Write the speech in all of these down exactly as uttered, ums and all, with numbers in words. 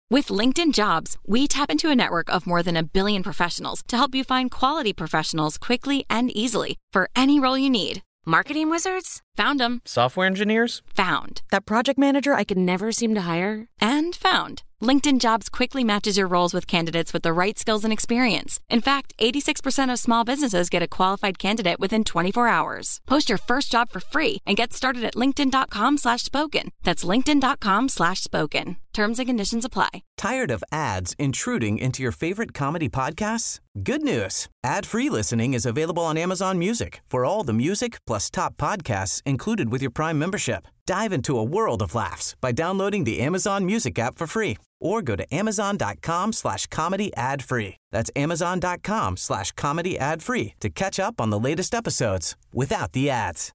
With LinkedIn Jobs, we tap into a network of more than a billion professionals to help you find quality professionals quickly and easily for any role you need. Marketing wizards? Found them. Software engineers? Found. That project manager I could never seem to hire? And found. LinkedIn Jobs quickly matches your roles with candidates with the right skills and experience. In fact, eighty-six percent of small businesses get a qualified candidate within twenty-four hours. Post your first job for free and get started at linkedin.com slash spoken. That's linkedin.com slash spoken. Terms and conditions apply. Tired of ads intruding into your favorite comedy podcasts? Good news. Ad-free listening is available on Amazon Music for all the music plus top podcasts included with your Prime membership. Dive into a world of laughs by downloading the Amazon Music app for free or go to amazon.com slash comedy ad free. That's amazon.com slash comedy ad free to catch up on the latest episodes without the ads.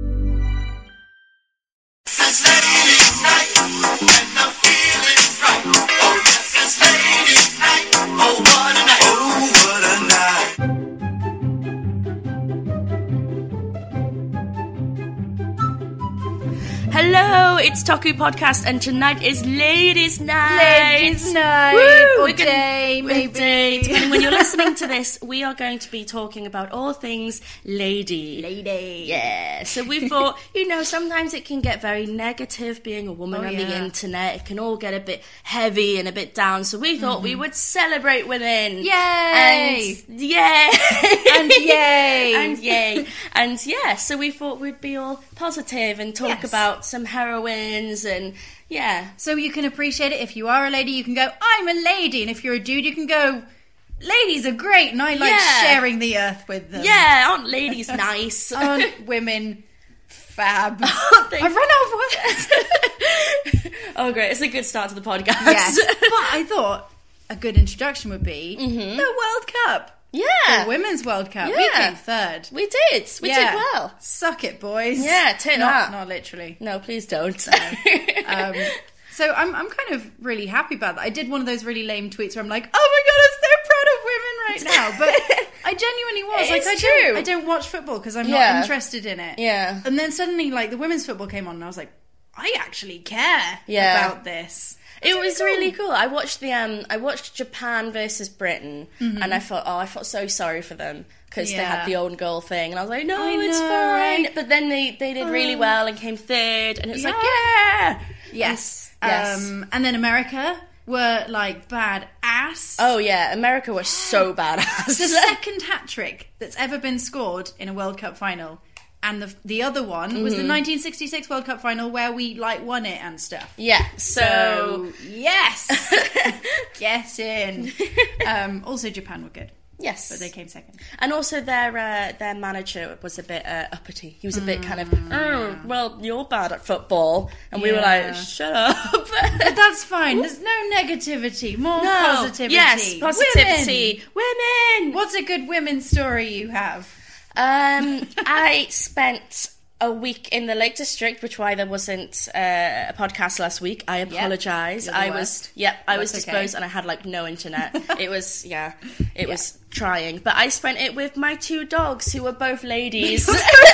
It's ladies' night, and the feeling's right. Oh, yes, it's ladies' night. Oh, what a night. Oh, what a night. Hello, it's Toku Podcast, and tonight is Ladies' Night. Ladies' Night, Woo! or We're gonna- day, maybe. Day, depending when you're listening to this, we are going to be talking about all things lady. Lady. Yeah, so we thought, you know, sometimes it can get very negative being a woman Oh, on the yeah. internet. It can all get a bit heavy and a bit down, so we thought we would celebrate women. Yay! And yay! And yay! And yay! And yeah, so we thought we'd be all positive and talk Yes. about some heroines and yeah. So you can appreciate it. If you are a lady, you can go, I'm a lady. And if you're a dude, you can go, ladies are great. And I like Yeah. sharing the earth with them. Yeah, aren't ladies nice? Aren't women fab? Aren't they- I've run out of words. Oh, great. It's a good start to the podcast. Yes. But I thought a good introduction would be the World Cup. Yeah. The Women's World Cup. We Yeah. came third. We did. We Yeah. did well. Suck it, boys. Yeah, turn not, up. Not literally. No, please don't. Um, so I'm I'm kind of really happy about that. I did one of those really lame tweets where I'm like, oh my god, I'm so proud of women right now. But I genuinely was. It like is I true. don't I don't watch football because I'm Yeah. not interested in it. Yeah. And then suddenly like the women's football came on and I was like, I actually care Yeah. about this. It It's was really really cool. I watched the um, I watched Japan versus Britain, and I thought, oh, I felt so sorry for them because they had Yeah. the own goal thing, and I was like, no, I it's know, fine. right? But then they, they did really Oh. well and came third, and it was like, Yeah. yeah, Yes. Yes. Um, and then America were like bad ass. oh yeah, America was so badass. The second hat trick that's ever been scored in a World Cup final, and the the other one was the nineteen sixty-six World Cup final where we like won it and stuff. yeah, so So yes, get in. Um, also, Japan were good, yes, but they came second. and also their uh, their manager was a bit uh, uppity. He was a bit kind of, oh, well, you're bad at football, and we were Yeah. like, shut up. But that's fine. There's no negativity, more No. positivity. Yes, positivity. Women. Women. What's a good women's story you have? Um, I spent a week in the Lake District, which why there wasn't uh, a podcast last week. I apologise. you're the I was, worst. yep, I was That's okay. disposed, and I had like no internet. It was, yeah, it was trying. But I spent it with my two dogs, who were both ladies.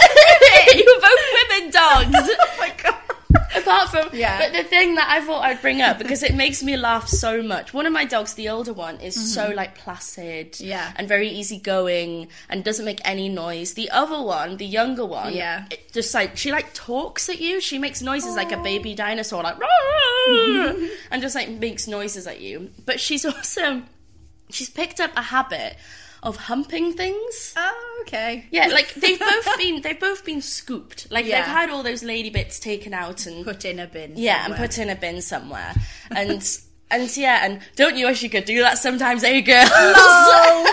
You were both women dogs. Oh my god. Apart from, Yeah. but the thing that I thought I'd bring up, because it makes me laugh so much. One of my dogs, the older one, is so like placid, Yeah. and very easygoing, and doesn't make any noise. The other one, the younger one, Yeah. it just like she like talks at you. She makes noises like a baby dinosaur, like "Roar," and just like makes noises at you. But she's also she's picked up a habit of humping things. Oh, okay. Yeah, like they've both been they've both been scooped. Like Yeah. they've had all those lady bits taken out and Put in a bin. yeah, somewhere. and put in a bin somewhere. And and yeah, and don't you wish you could do that sometimes, eh, girls?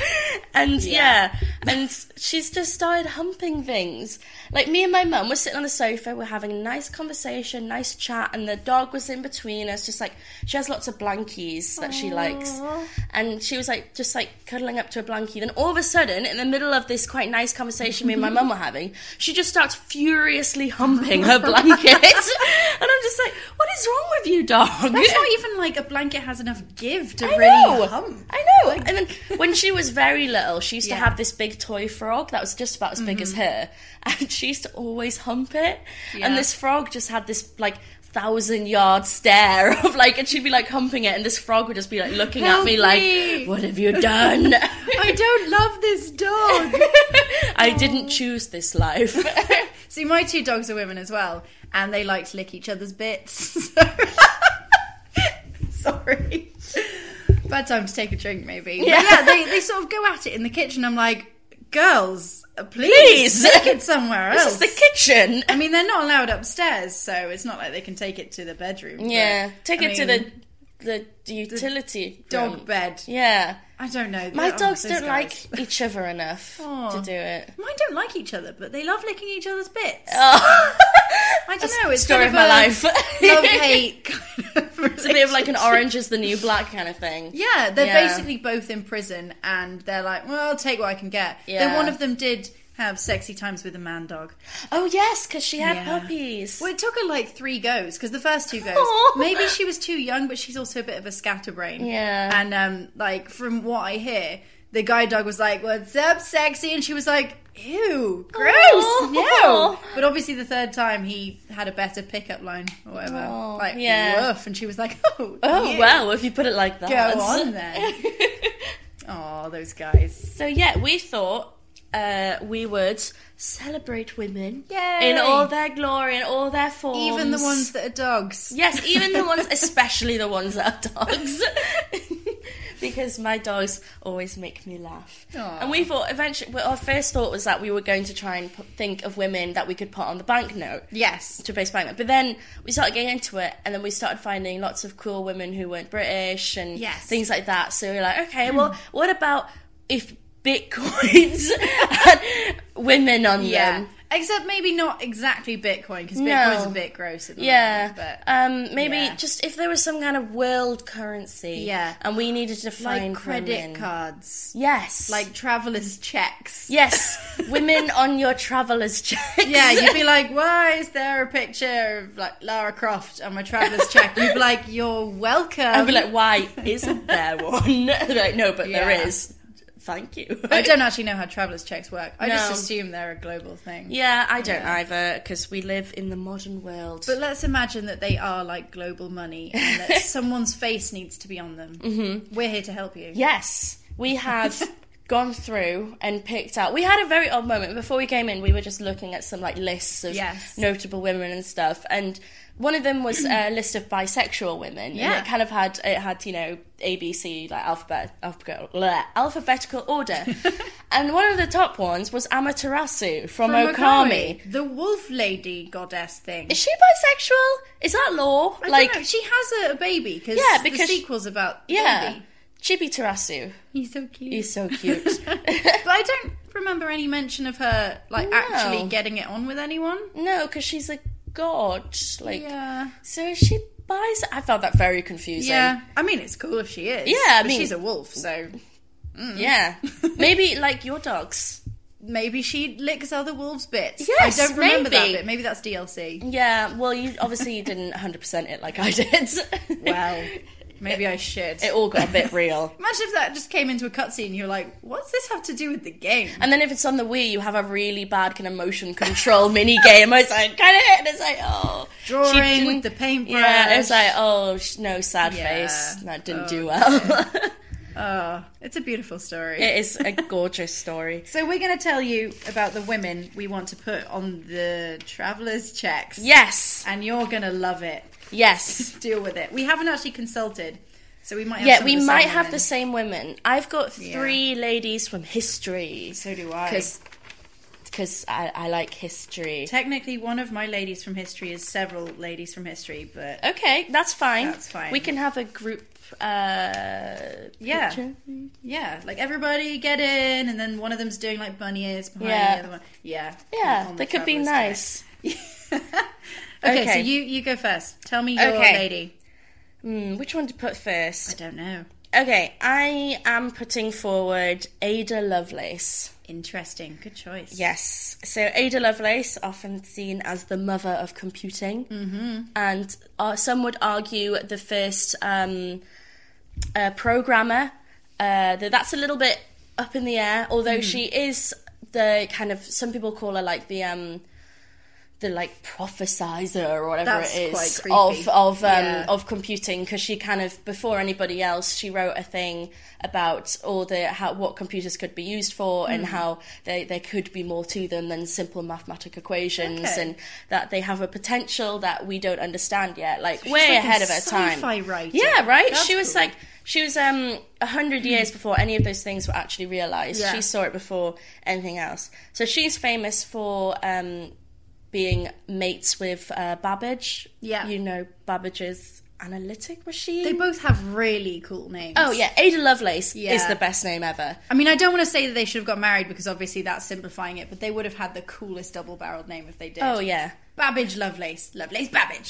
And yeah. and she's just started humping things. Like me and my mum were sitting on the sofa, we're having a nice conversation, nice chat, and the dog was in between us, just like, she has lots of blankies that she likes. And she was like, just like cuddling up to a blankie. Then all of a sudden, in the middle of this quite nice conversation me and my mum were having, she just starts furiously humping her blanket. And I'm just like, what is wrong with you, dog? That's not even like a blanket has enough give to I really know. hump. I know. And then when she was very little, she used Yeah. to have this big toy frog that was just about as big as her, and she used to always hump it. Yeah. And this frog just had this like thousand yard stare of like, and she'd be like humping it, and this frog would just be like looking Help at me, me. like, what have you done? I don't love this dog. I didn't choose this life. See, my two dogs are women as well, and they like to lick each other's bits. So... Sorry. Bad time to take a drink, maybe. But Yeah. yeah, they, they sort of go at it in the kitchen. I'm like, girls, please, Please. take it somewhere This else. is the kitchen. I mean, they're not allowed upstairs, so it's not like they can take it to the bedroom. but, Yeah, take I it to mean, the the utility dog room. bed. Yeah. I don't know. My Oh, dogs those don't guys. like each other enough Aw. to do it. Mine don't like each other, but they love licking each other's bits. Oh. I don't know. It's Story kind of my a life. love-hate kind of It's a bit of like an Orange is the New Black kind of thing. Yeah, they're Yeah. basically both in prison, and they're like, well, I'll take what I can get. Yeah. Then one of them did have sexy times with a man dog. Oh yes, because she had Yeah. puppies. Well, it took her like three goes, because the first two goes, Aw. maybe she was too young, but she's also a bit of a scatterbrain. Yeah. And um, like from what I hear, the guide dog was like, "What's up, sexy?" And she was like, "Ew, gross, Aw. no." But obviously, the third time he had a better pickup line or whatever, Aw, like yeah. woof, and she was like, "Oh, Oh you. well, if you put it like that. Go on then." Oh, those guys. So yeah, we thought uh, we would celebrate women Yay. in all their glory and all their forms. Even the ones that are dogs. Yes, even the ones, especially the ones that are dogs. Because my dogs always make me laugh. Aw. And we thought eventually, well, our first thought was that we were going to try and put, think of women that we could put on the banknote. Yes. To base banknote. But then we started getting into it, and then we started finding lots of cool women who weren't British and Yes. things like that. So we were like, okay, well, what about if Bitcoins had women on Yeah. them? Except maybe not exactly Bitcoin, because No. Bitcoin's a bit gross at the Yeah, moment. But um, maybe yeah. just if there was some kind of world currency, Yeah. and we needed to find like credit women. cards. Yes, Like traveller's checks. yes, women on your traveller's checks. Yeah, you'd be like, why is there a picture of like Lara Croft on my traveller's check? You'd be like, you're welcome. I'd be like, why isn't there one? They're like, no, but there Yeah. is. Thank you. I don't actually know how traveller's checks work. I just No. assume they're a global thing. Yeah, I don't Yeah. either, because we live in the modern world. But let's imagine that they are like global money and that someone's face needs to be on them. Mm-hmm. We're here to help you. Yes, we have gone through and picked out. We had a very odd moment. Before we came in, we were just looking at some like lists of Yes. notable women and stuff, and one of them was a list of bisexual women. Yeah. And it kind of had it had you know A B C like alphabet alphabet bleh, alphabetical order, and one of the top ones was Amaterasu from, From Okami. The wolf lady goddess thing. Is she bisexual? Is that law? I like don't know. She has a, a baby cause Yeah, the because- sequel's about yeah, baby. Chibi Terasu. He's so cute. He's so cute. But I don't remember any mention of her like No. actually getting it on with anyone. No, because she's a god. Like, Yeah. so is she buys. I found that very confusing. Yeah. I mean, it's cool if she is. Yeah, I but mean- she's a wolf, so Yeah. Maybe like your dogs. maybe she licks other wolves' bits. Yes, I don't remember that maybe. bit. Maybe that's D L C. Yeah. Well, you obviously you didn't one hundred percent it like I did. Well, maybe I should. It all got a bit real. Imagine if that just came into a cutscene and you're like, what's this have to do with the game? And then if it's on the Wii, you have a really bad kind of motion control mini game. It's like kind of, and it's like oh, she Drawing didn't- with the paintbrush. Yeah, it's like oh, sh- no sad Yeah. face. That didn't Oh, do well. Oh, it's a beautiful story. It is a gorgeous story. So we're going to tell you about the women we want to put on the traveller's checks. Yes, And you're going to love it. yes. Deal with it. We haven't actually consulted, so we might have Yeah, some we of the might same have women. the same women. I've got Yeah. three ladies from history. So do I. Because I, I like history. Technically, one of my ladies from history is several ladies from history, but Okay, that's fine. That's fine. We can have a group. Uh, Yeah. picture. yeah, like everybody get in, and then one of them's doing like bunny ears behind Yeah. the other one. Yeah, Yeah, on the that could be traveller's nice. check. okay, so Okay. you you go first. Tell me your Okay. lady. Hmm, which one to put I first? don't know. Okay, I am putting forward Ada Lovelace. Interesting. Good choice. Yes. So Ada Lovelace, often seen as the mother of computing, mm-hmm. and uh, some would argue the first um, uh, programmer. Uh, that that's a little bit up in the air, although she is the kind of, some people call her like the um, the like prophesizer or whatever That's it quite is creepy. of of um, Yeah. of computing, because she kind of, before anybody else, she wrote a thing about all the how what computers could be used for, and how they there could be more to them than simple mathematical equations, Okay. and that they have a potential that we don't understand yet, like she's way like a ahead of her time. sci-fi writer. Yeah, right. That's she was cool. like she was um a hundred years before any of those things were actually realized. Yeah. She saw it before anything else. So she's famous for um being mates with uh, Babbage. Yeah. You know Babbage's analytic machine? They both have really cool names. Oh, yeah. Ada Lovelace Yeah. is the best name ever. I mean, I don't want to say that they should have got married because obviously that's simplifying it, but they would have had the coolest double-barreled name if they did. Oh, yeah. Babbage Lovelace. Lovelace Babbage.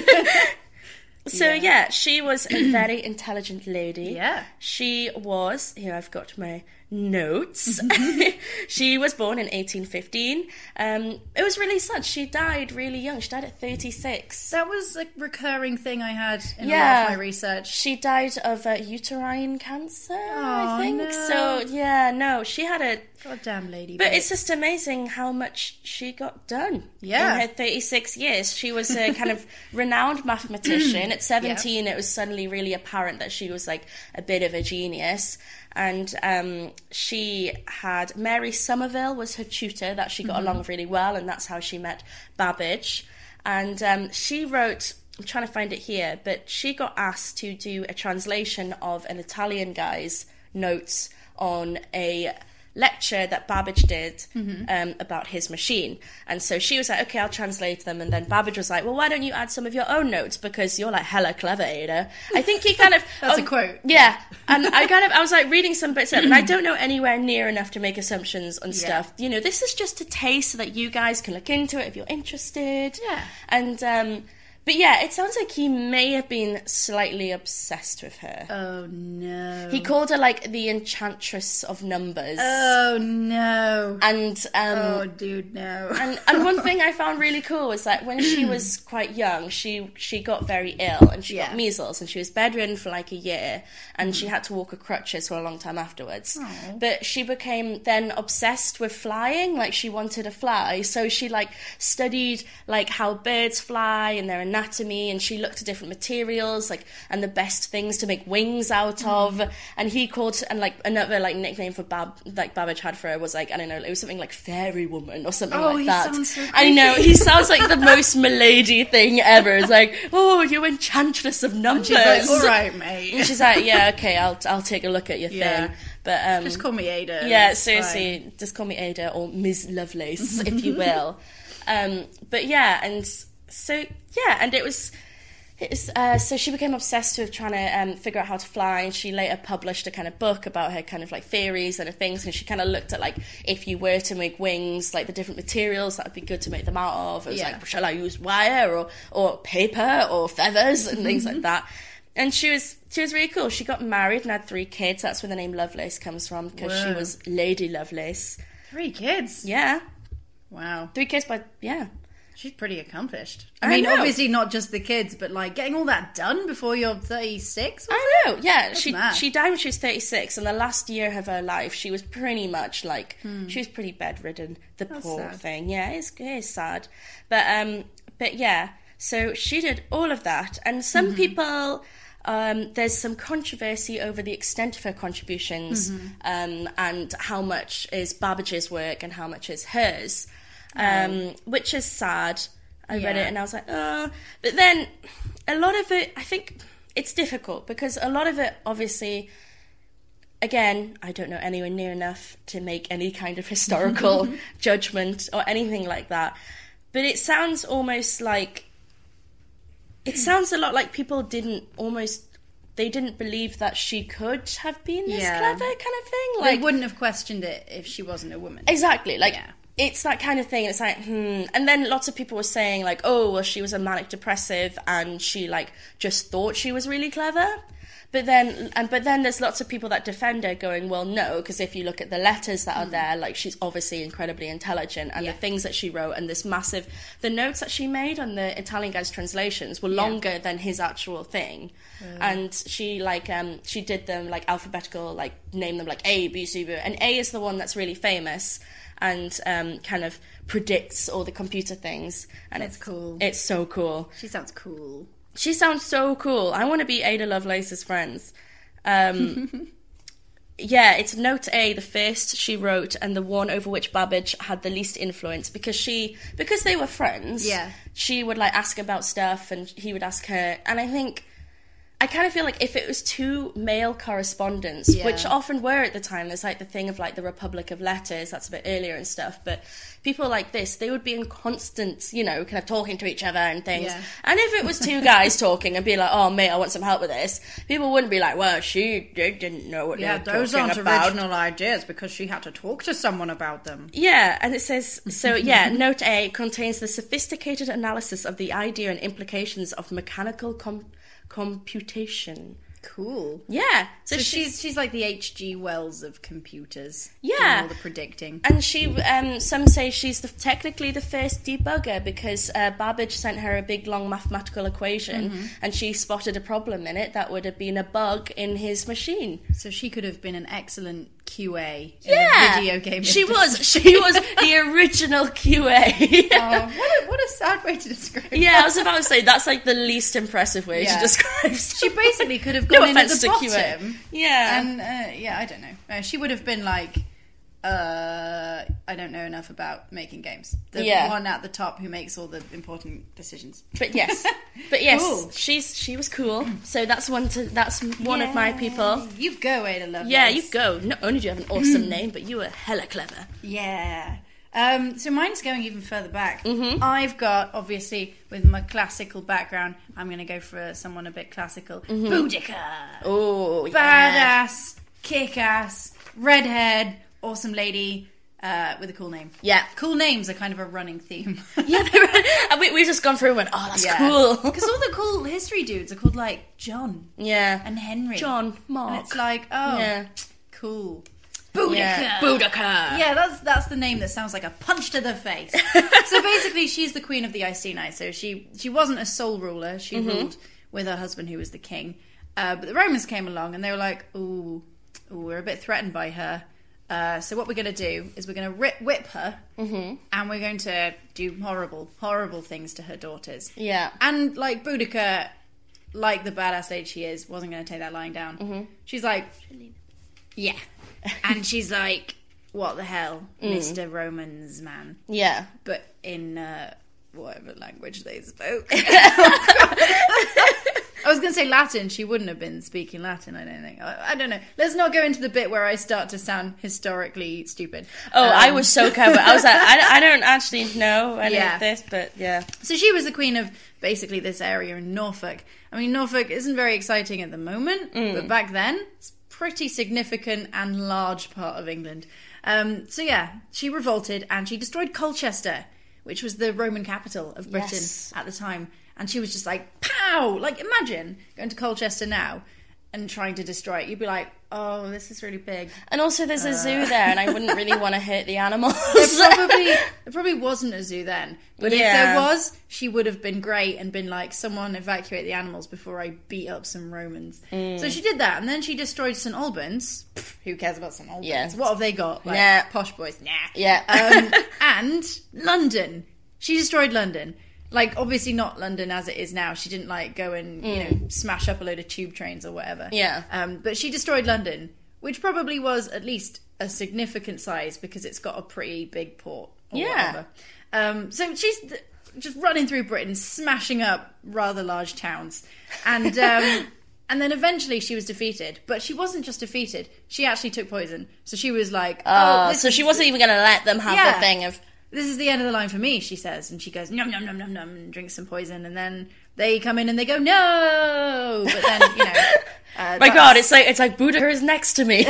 So, Yeah. yeah, she was a very intelligent lady. Yeah. She was, here I've got my notes. She was born in eighteen fifteen. Um, it was really sad. She died really young. She died at thirty-six. That was a recurring thing I had in a lot Yeah. of my research. She died of uh, uterine cancer, I Oh, think. no. So, yeah, no, she had a... Goddamn lady. But babe. it's just amazing how much she got done. Yeah. In her thirty-six years. She was a kind of renowned mathematician. At seventeen, it was suddenly really apparent that she was like a bit of a genius. And um, she had Mary Somerville was her tutor that she got along with really well, and that's how she met Babbage. And um, she wrote, I'm trying to find it here, but she got asked to do a translation of an Italian guy's notes on a lecture that Babbage did um, about his machine. And so she was like, okay, I'll translate them. And then Babbage was like, well, why don't you add some of your own notes? Because you're like hella clever, Ada. I think he kind of... That's a um, quote. Yeah. And I kind of, I was like reading some bits of it, and I don't know anywhere near enough to make assumptions on stuff. You know, this is just a taste so that you guys can look into it if you're interested. Yeah. And, um... But yeah, it sounds like he may have been slightly obsessed with her. Oh, no. He called her like the enchantress of numbers. Oh, no. And um Oh, dude, no. and, and one thing I found really cool was that when she was quite young, she she got very ill, and she Yeah. got measles, and she was bedridden for like a year, and she had to walk with crutches for a long time afterwards. But she became then obsessed with flying, like she wanted to fly, so she like studied like how birds fly and their anatomy, and she looked at different materials like and the best things to make wings out of. And he called, and like another like nickname for Bab like Babbage had for her was like, I don't know, it was something like fairy woman or something Oh, like he that. sounds so I know, creepy. he sounds like the most milady thing ever. It's like, oh, you enchantress of numbers. She's like, all right, mate. And she's like, yeah, okay, I'll I'll take a look at your Yeah. thing. But um Just call me Ada. yeah, it's seriously, fine. just call me Ada or Miz Lovelace, if you will. Um, but yeah, and so yeah, and it was, it was uh, so she became obsessed with trying to um, figure out how to fly, and she later published a kind of book about her kind of like theories and her things, and she kind of looked at like if you were to make wings, like the different materials that would be good to make them out of. It was Yeah. like, shall I use wire or or paper or feathers and things like that. And she was she was really cool. She got married and had three kids. That's where the name Lovelace comes from, because she Whoa. was Lady Lovelace. Three kids. Yeah, Wow. three kids, but yeah. She's pretty accomplished. I, I mean, know. obviously not just the kids, but like getting all that done before you're thirty-six. I know, yeah. She mad. she died when she was thirty-six, and the last year of her life, she was pretty much like, Hmm. she was pretty bedridden, the poor sad. thing. Yeah, it's, it is sad. But, um, but yeah, so she did all of that, and some Mm-hmm. people... Um, there's some controversy over the extent of her contributions, Mm-hmm. um, and how much is Babbage's work and how much is hers, um, which is sad. I read Yeah. it and I was like, oh. But then a lot of it, I think it's difficult because a lot of it, obviously, again, I don't know anywhere near enough to make any kind of historical judgment or anything like that. But it sounds almost like, it sounds a lot like people didn't almost, they didn't believe that she could have been this Yeah. clever kind of thing. They Like, wouldn't have questioned it if she wasn't a woman. exactly. Like, Yeah. it's that kind of thing. It's like, hmm. And then lots of people were saying, like, oh, well, she was a manic depressive and she, like, just thought she was really clever. But then, and but then there's lots of people that defend her going, well, no, because if you look at the letters that are there, like, she's obviously incredibly intelligent, and Yeah. the things that she wrote and this massive, the notes that she made on the Italian guy's translations were longer than his actual thing. And she, like, um, she did them, like, alphabetical, like, name them, like, A, B, C, B, and A is the one that's really famous. and um, kind of predicts all the computer things. And That's it's cool. It's so cool. She sounds cool. She sounds so cool. I want to be Ada Lovelace's friends. Um, yeah, it's Note A, the first she wrote, and the one over which Babbage had the least influence, because she, because they were friends. Yeah. She would like ask about stuff, and he would ask her. And I think, I kind of feel like if it was two male correspondents, Yeah. which often were at the time, there's like the thing of like the Republic of Letters, that's a bit earlier and stuff, but people like this, they would be in constant, you know, kind of talking to each other and things. Yeah. And if it was two guys talking and be like, oh, mate, I want some help with this, people wouldn't be like, well, she they didn't know what Yeah, they were those talking aren't about. original ideas because she had to talk to someone about them. Yeah, and it says, so yeah, Note A contains the sophisticated analysis of the idea and implications of mechanical com- computation. Cool. Yeah, So she's she's like the H G Wells of computers. Yeah. Doing all the predicting. And she, um, some say she's the, technically the first debugger, because uh, Babbage sent her a big long mathematical equation, Mm-hmm. and she spotted a problem in it that would have been a bug in his machine. So she could have been an excellent Q A in Yeah, a video game she industry. was. She was the original Q A. Oh, what a, what a sad way to describe Yeah, I that. was about to say that's like the least impressive way Yeah. to describe. She basically could have No gone in at offense the to Q A. bottom. Yeah. And, uh, yeah, I don't know. Uh, she would have been like, uh, I don't know enough about making games. The Yeah. one at the top who makes all the important decisions. But yes, but yes, Cool. she's she was cool. So that's one to that's one of my people. You go, Ada Lovelace. Yeah, you go. Not only do you have an awesome name, but you were hella clever. Yeah. Um, so mine's going even further back. Mm-hmm. I've got, obviously, with my classical background, I'm going to go for someone a bit classical. Mm-hmm. Boudica. Oh, yeah. Badass, kick-ass, redhead, awesome lady, uh, with a cool name. Yeah. Cool names are kind of a running theme. Yeah, they were, and we, we've just gone through and went, oh, that's cool. Because all the cool history dudes are called, like, John Yeah. and Henry. John, Mark. And it's like, oh, Yeah. cool. Boudica. Yeah. Boudica. Yeah, that's that's the name that sounds like a punch to the face. So basically, she's the queen of the Iceni. So she she wasn't a sole ruler. She Mm-hmm. ruled with her husband, who was the king. Uh, but the Romans came along and they were like, "Ooh, ooh, we're a bit threatened by her. Uh, so what we're going to do is we're going to rip, whip her, Mm-hmm. and we're going to do horrible, horrible things to her daughters." Yeah. And like Boudica, like the badass lady she is, wasn't going to take that lying down. Mm-hmm. She's like, yeah. And she's like, what the hell, Mm. Mister Romans man. Yeah. But in uh, whatever language they spoke. I was going to say Latin. She wouldn't have been speaking Latin, I don't think. I, I don't know. Let's not go into the bit where I start to sound historically stupid. Oh, Um, I was so clever. I was like, I, I don't actually know any Yeah. of this, but yeah. So she was the queen of basically this area in Norfolk. I mean, Norfolk isn't very exciting at the moment, Mm. but back then, it's pretty significant and large part of England. Um, so yeah, she revolted and she destroyed Colchester, which was the Roman capital of Britain Yes. at the time. And she was just like, pow! Like, imagine going to Colchester now and trying to destroy it. You'd be like, oh, this is really big. And also there's a zoo there, and I wouldn't really want to hurt the animals. There probably, there probably wasn't a zoo then. But if Yeah. there was, she would have been great and been like, someone evacuate the animals before I beat up some Romans. Mm. So she did that, and then she destroyed Saint Albans. Pff, who cares about Saint Albans? Yeah. What have they got? Like, Nah. posh boys? Nah. Yeah. Um, and London. She destroyed London. Like, obviously not London as it is now. She didn't, like, go and, you know, smash up a load of tube trains or whatever. Mm. Yeah. Um, but she destroyed London, which probably was at least a significant size because it's got a pretty big port or Yeah. whatever. Um, so she's th- just running through Britain, smashing up rather large towns. And um, and then eventually she was defeated. But she wasn't just defeated. She actually took poison. So she was like, oh, Uh, this so is she wasn't even going to let them have Yeah. the thing of... this is the end of the line for me, she says. And she goes, nom, nom, nom, nom, nom, and drinks some poison. And then they come in and they go, no! But then, you know... Uh, My that's- God, it's like it's like Boudica is next to me.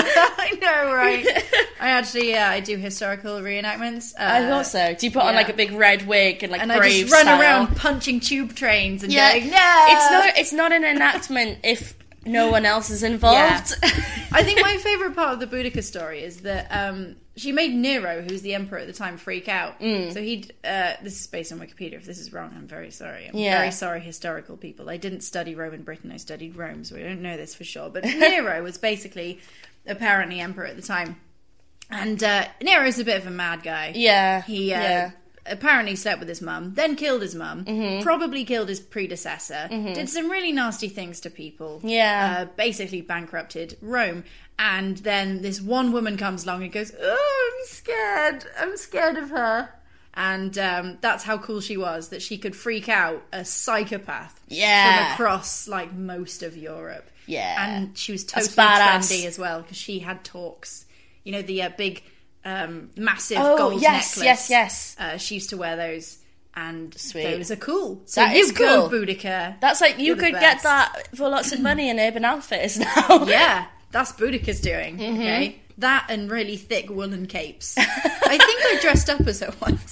I know, right? I actually, yeah, I do historical reenactments. Uh, I thought so. Do you put on yeah. like a big red wig and like And I brave just run style? around punching tube trains and Yeah, going, no! it's not it's not an enactment if no one else is involved. I think my favourite part of the Boudica story is that um, she made Nero, who was the emperor at the time, freak out. Mm. So he'd... Uh, this is based on Wikipedia. If this is wrong, I'm very sorry. I'm Yeah. very sorry, historical people. I didn't study Roman Britain. I studied Rome, so I don't know this for sure. But Nero was basically, apparently, emperor at the time. And uh, Nero's a bit of a mad guy. Yeah. He uh, yeah. apparently slept with his mum, then killed his mum, Mm-hmm. probably killed his predecessor, did some really nasty things to people. Yeah. Uh, basically bankrupted Rome. And then this one woman comes along and goes, oh, I'm scared. I'm scared of her. And um, that's how cool she was, that she could freak out a psychopath Yeah. from across, like, most of Europe. Yeah. And she was That's totally badass. trendy as well, because she had talks. You know, the uh, big, um, massive Oh, gold yes, necklace. yes, yes. Uh, she used to wear those, and Sweet. those are cool. So That you is go, cool. Boudica. That's like, you You're the could best. get that for lots of money in Urban Outfitters now. Yeah, that's Boudica's doing, Mm-hmm. okay? That and really thick woolen capes. I think I dressed up as her once.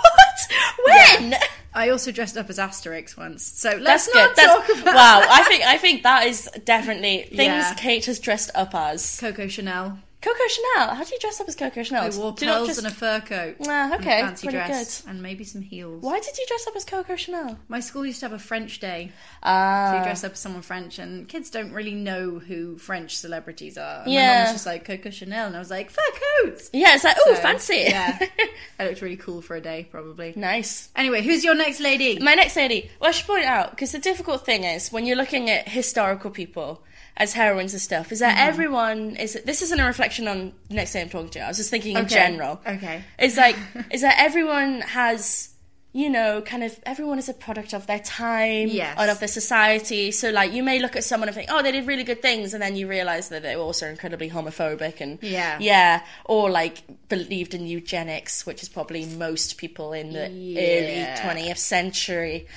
What? When? Yeah. I also dressed up as Asterix once. So That's let's good. not That's, talk about wow, I think I think that is definitely things Yeah. Kate has dressed up as. Coco Chanel. Coco Chanel. How do you dress up as Coco Chanel? I wore Do you not pearls just- and a fur coat. Ah, and okay, a fancy pretty dress. good. And maybe some heels. Why did you dress up as Coco Chanel? My school used to have a French day. Ah, So you dress up as someone French, and kids don't really know who French celebrities are. And my Yeah. mum was just like, Coco Chanel, and I was like, fur coats! yeah, it's like, oh, So, fancy. Yeah. I looked really cool for a day, probably. Nice. Anyway, who's your next lady? My next lady. Well, I should point out, because the difficult thing is, when you're looking at historical people as heroines and stuff, is that Mm-hmm. everyone is. This isn't a reflection on the next lady I'm talking to. I was just thinking in Okay. general. Okay. It's like, is that everyone has, you know, kind of, everyone is a product of their time Yes. and of their society. So, like, you may look at someone and think, oh, they did really good things, and then you realise that they were also incredibly homophobic and, Yeah. yeah, or, like, believed in eugenics, which is probably most people in the Yeah. early twentieth century.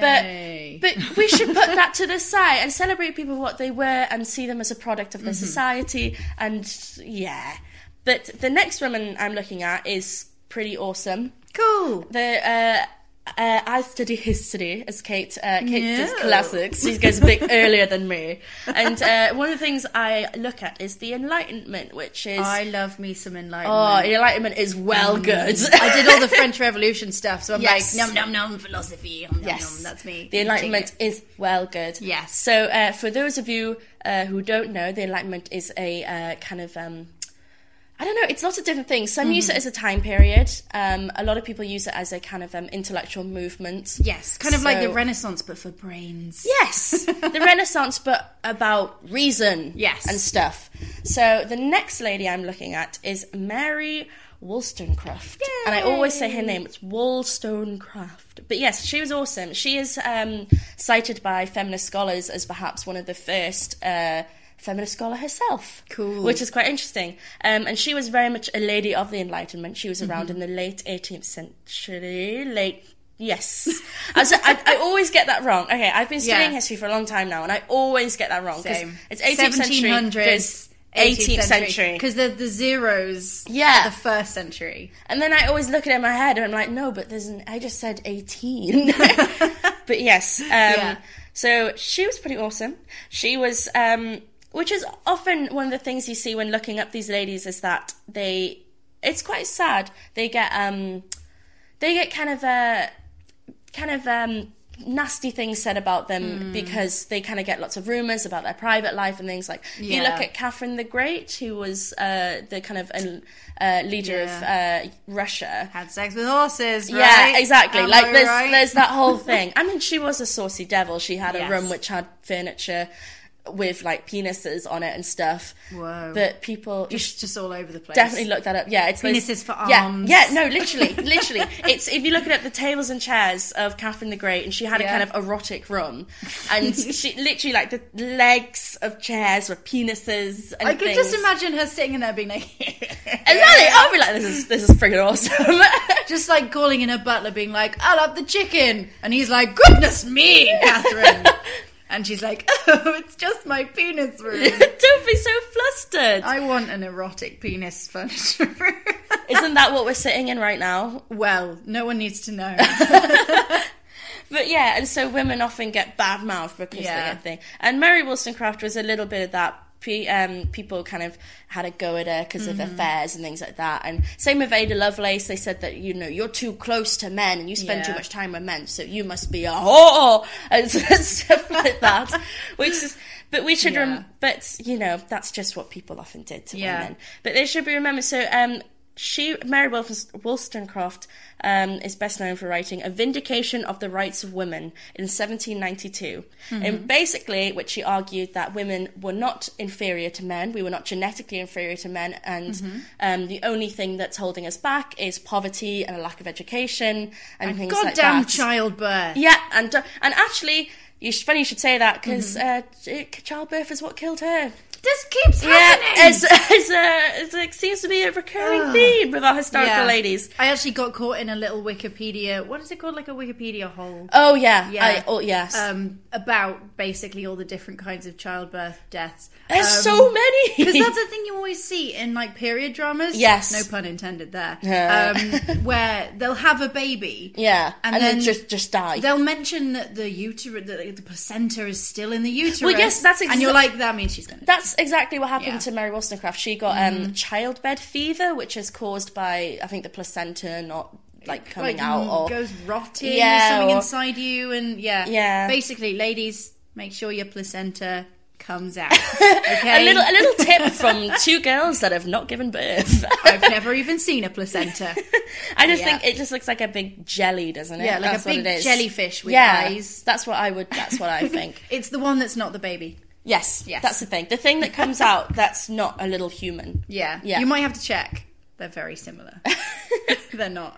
Yay. But, but we should put that to the side and celebrate people for what they were and see them as a product of their Mm-hmm. society, and, yeah. But the next woman I'm looking at is pretty awesome. Cool. The uh, uh, I study history, as Kate. Uh, Kate does No. classics. She goes a bit earlier than me. And uh, one of the things I look at is the Enlightenment, which is I love me some oh, enlightenment. the Enlightenment is well good. I did all the French Revolution stuff, so I'm Yes. like, num num num, philosophy, num, num, Yes, num, that's me. The Enlightenment is well good. Yes. So uh, for those of you uh, who don't know, the Enlightenment is a uh, kind of um, I don't know. It's lots of different things. Some use it as a time period. Um, a lot of people use it as a kind of um, intellectual movement. Yes, kind of like the So- Renaissance, but for brains. Yes, the Renaissance, but about reason. Yes. And stuff. So the next lady I'm looking at is Mary Wollstonecraft, and I always say her name. It's Wollstonecraft. But yes, she was awesome. She is um, cited by feminist scholars as perhaps one of the first. Uh, feminist scholar herself. Cool. Which is quite interesting. Um, and she was very much a lady of the Enlightenment. She was around Mm-hmm. in the late eighteenth century, late... Yes. As I, I, I always get that wrong. Okay, I've been studying Yeah. history for a long time now, and I always get that wrong. 'cause Same. It's eighteenth century. There's eighteenth century. Because the, the zeros Yeah. are the first century. And then I always look at it in my head, and I'm like, no, but there's an... I just said eighteen. But yes. Um, Yeah. So she was pretty awesome. She was... Um, which is often one of the things you see when looking up these ladies is that they, it's quite sad. They get, um, they get kind of, uh, kind of, um, nasty things said about them Mm. because they kind of get lots of rumours about their private life and things like, if you Yeah. look at Catherine the Great, who was, uh, the kind of, uh, leader Yeah. of, uh, Russia. Had sex with horses, right? Yeah, exactly. Am like I there's right? there's that whole thing. I mean, she was a saucy devil. She had a Yes. room which had furniture with like penises on it and stuff. Whoa. But people you Just, should just all over the place. definitely look that up. Yeah, it's those- Penises for yeah, arms. Yeah, no, literally, literally. It's if you look at the tables and chairs of Catherine the Great, and she had a Yeah. kind of erotic room, and she literally like the legs of chairs were penises. And I could things. just imagine her sitting in there being like... Exactly. I'll be like, this is this is friggin' awesome. Just like calling in her butler being like, I'll have the chicken. And he's like, goodness me, Catherine. And she's like, oh, it's just my penis room. Don't be so flustered. I want an erotic penis furniture room. Isn't that what we're sitting in right now? Well, no one needs to know. But yeah, and so women often get bad mouthed because Yeah. they get thing. And Mary Wollstonecraft was a little bit of that P- um, people kind of had a go at her because mm-hmm. of affairs and things like that. And same with Ada Lovelace. They said that, you know, you're too close to men and you spend Yeah. too much time with men, so you must be a whore and stuff like that. Which is, but we should, Yeah. rem- but you know, that's just what people often did to Yeah. women. But they should be remembered. So, um, she, Mary Wollst- Wollstonecraft, um, is best known for writing A Vindication of the Rights of Women in seventeen ninety-two. Mm-hmm. And basically, which she argued that women were not inferior to men, we were not genetically inferior to men, and Mm-hmm. um, the only thing that's holding us back is poverty and a lack of education and, And things like goddamn that. childbirth. Yeah, and uh, and actually, you sh- funny you should say that, because Mm-hmm. uh, childbirth is what killed her. This keeps Yeah, happening. it's, it's, a, it's a, it seems to be a recurring theme with our historical Yeah. ladies. I actually got caught in a little Wikipedia. What is it called? Like a Wikipedia hole. Oh yeah, Yeah. I, oh yes. Um, about basically all the different kinds of childbirth deaths. There's Um, so many. Because that's the thing you always see in like period dramas. Yes. No pun intended there. Yeah. Um, where they'll have a baby. yeah, And, and, then then just just die. They'll mention that the uterus, the, the placenta is still in the uterus. Well, yes, that's And you're exa- like, that means she's going to. That's exactly what happened Yeah. to Mary Wollstonecraft. She got um, childbed fever, which is caused by, I think, the placenta not like coming like, out, or goes rotting Yeah, or something or- inside you, and yeah, Yeah. Basically, ladies, make sure your placenta comes out. Okay, a little a little tip from two girls that have not given birth. I've never even seen a placenta. I just Yeah. think it just looks like a big jelly, doesn't it? Yeah, like That's a what big it is. jellyfish with yeah, eyes. That's what I would. That's what I think. It's the one that's not the baby. Yes, Yes. that's the thing. The thing that comes out that's not a little human. Yeah, Yeah. You might have to check. They're very similar. They're not.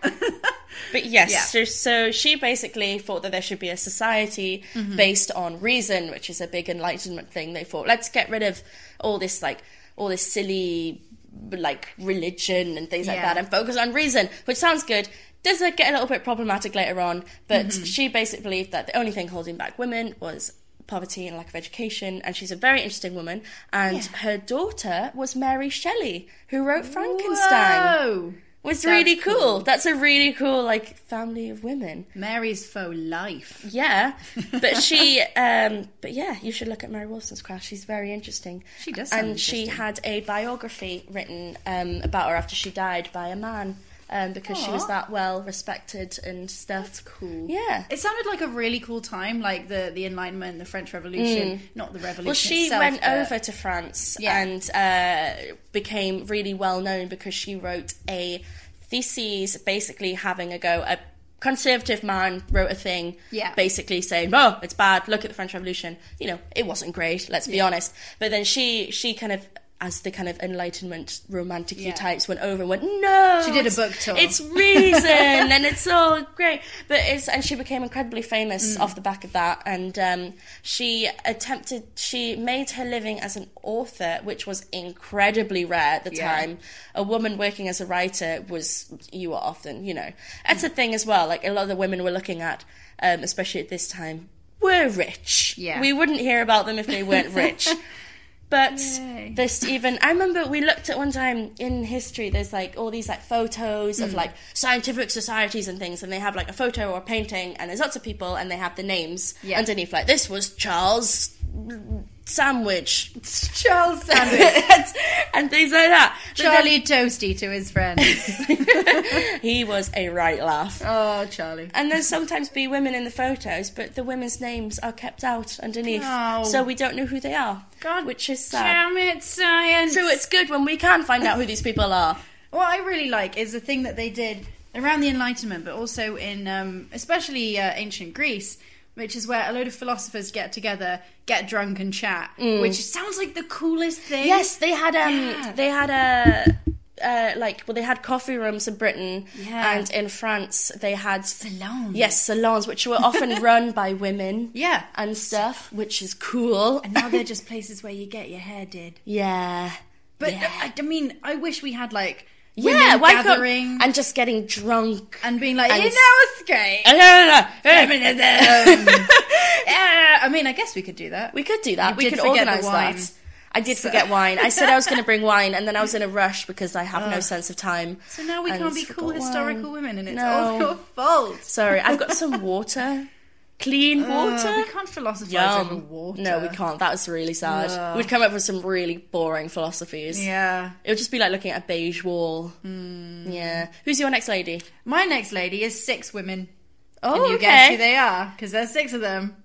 But yes, Yeah. so, so she basically thought that there should be a society Mm-hmm. based on reason, which is a big Enlightenment thing. They thought, let's get rid of all this like all this silly like religion and things like Yeah. that, and focus on reason, which sounds good. Does it get a little bit problematic later on? But Mm-hmm. she basically believed that the only thing holding back women was poverty and lack of education, and she's a very interesting woman. And Yeah. her daughter was Mary Shelley, who wrote Frankenstein. Whoa. Was That's really cool. cool. That's a really cool like family of women. Mary's faux life. Yeah, but she, um, but yeah, you should look at Mary Wollstonecraft. She's very interesting. She does sound and she interesting. had a biography written um, about her after she died by a man, um, because she was Aw. that well respected and stuff. That's cool. Yeah. It sounded like a really cool time, like the, the Enlightenment, the French Revolution, not the Revolution Well, she itself, went but- over to France Yeah. and uh, became really well known because she wrote a thesis, basically having a go. A conservative man wrote a thing, Yeah. basically saying, "Oh, it's bad. Look at the French Revolution." You know, it wasn't great. Let's be honest. But then she, she kind of, as the kind of Enlightenment romantic Yeah. types, went over and went, "No, She did a it's- book tour. It's reason, and it's all great." But it's and she became incredibly famous Mm. off the back of that. And um, she attempted, she made her living as an author, which was incredibly rare at the Yeah. time. A woman working as a writer was, you were often, you know, that's a thing as well. Like a lot of the women we're looking at, um, especially at this time, were rich. Yeah. We wouldn't hear about them if they weren't rich. But Yay. there's even, I remember we looked at one time in history, there's like all these like photos Mm. of like scientific societies and things, and they have like a photo or a painting, and there's lots of people, and they have the names Yeah. underneath, like this was Charles Sandwich. Charles Sandwich. And things like that. But then Charlie Toasty to his friends. he was a right laugh. Oh, Charlie. And there's sometimes be women in the photos, but the women's names are kept out underneath, Oh. so we don't know who they are, God which is sad. Damn it, science. So it's good when we can find out who these people are. What I really like is the thing that they did around the Enlightenment, but also in, um, especially uh, ancient Greece, which is where a load of philosophers get together, get drunk and chat, which sounds like the coolest thing. Mm. Yes, they had um, Yeah. they had a. Uh, like, well, they had coffee rooms in Britain, Yeah. and in France they had Salons. Yes, salons, which were often run by women. Yeah. and stuff, which is cool. And now they're just places where you get your hair did. Yeah, But yeah, I, I mean, I wish we had like yeah. women Why can't gathering and just getting drunk and being like, and- you know, it's great. No, no, no, no. Feminism. Yeah, I mean, I guess we could do that. We could do that. You we did could forget the organise wine. that. I did forget wine. I said I was going to bring wine, and then I was in a rush because I have no sense of time. So now we and can't be cool forgot historical wine. women, and it's No. all your fault. Sorry, I've got some water. clean water. Uh, we can't philosophize Yum. over water. No, we can't. That was really sad. Ugh. We'd come up with some really boring philosophies. Yeah. It would just be like looking at a beige wall. Mm. Yeah. Who's your next lady? My next lady is six women. Oh, Can you okay. guess who they are? Because there's six of them.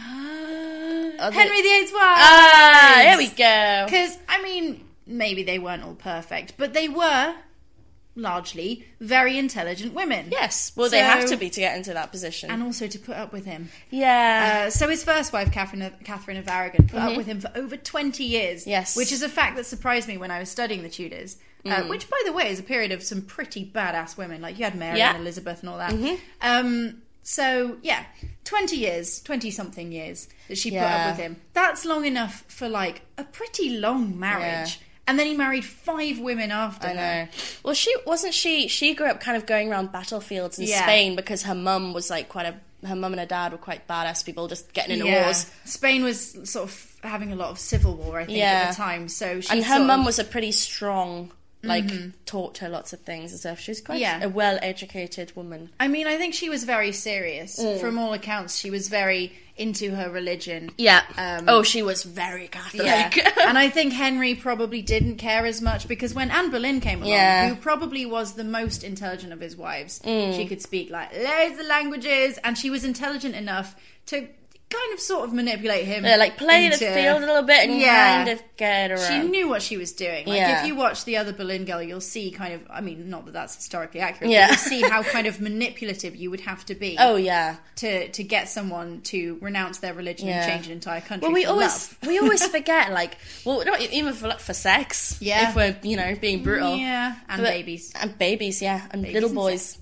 Are they- Henry the Eighth's wives. Ah, here we go. Because, I mean, maybe they weren't all perfect, but they were largely very intelligent women. Yes. Well, they So- have to be to get into that position. And also to put up with him. yeah. Uh, so his first wife, Catherine of, Catherine of Aragon, put up with him for over twenty years. Mm-hmm. Yes. Which is a fact that surprised me when I was studying the Tudors. Uh, Mm. which, by the way, is a period of some pretty badass women. Like, you had Mary Yeah. and Elizabeth and all that. Mm-hmm. Um, so, yeah, twenty years, twenty-something years that she put Yeah. up with him. That's long enough for, like, a pretty long marriage. And then he married five women after I her. know. Well, she wasn't she. She grew up kind of going around battlefields in Yeah. Spain because her mum was like quite a. Her mum and her dad were quite badass people, just getting into Yeah. wars. Spain was sort of having a lot of civil war, I think, Yeah. at the time. So she And her sort mum of- was a pretty strong, like taught her lots of things and stuff. She was quite Yeah. a well-educated woman. I mean, I think she was very serious. Mm. From all accounts, she was very into her religion. Yeah. Um, oh, she was very Catholic. Yeah. And I think Henry probably didn't care as much because when Anne Boleyn came along, Yeah. who probably was the most intelligent of his wives, Mm. she could speak like loads of languages, and she was intelligent enough to kind of sort of manipulate him. Yeah, like play into- the field a little bit and Yeah. kind of get around. She knew what she was doing. Like, Yeah. if you watch the other Boleyn girl, you'll see kind of, I mean, not that that's historically accurate, Yeah. but you'll see how kind of manipulative you would have to be Oh yeah. to, to get someone to renounce their religion Yeah. and change an entire country Well, we for always love. we always forget, like, well, not even for for sex. Yeah. If we're you know being brutal. Yeah, and But- babies. and babies, yeah, and Babies little and boys.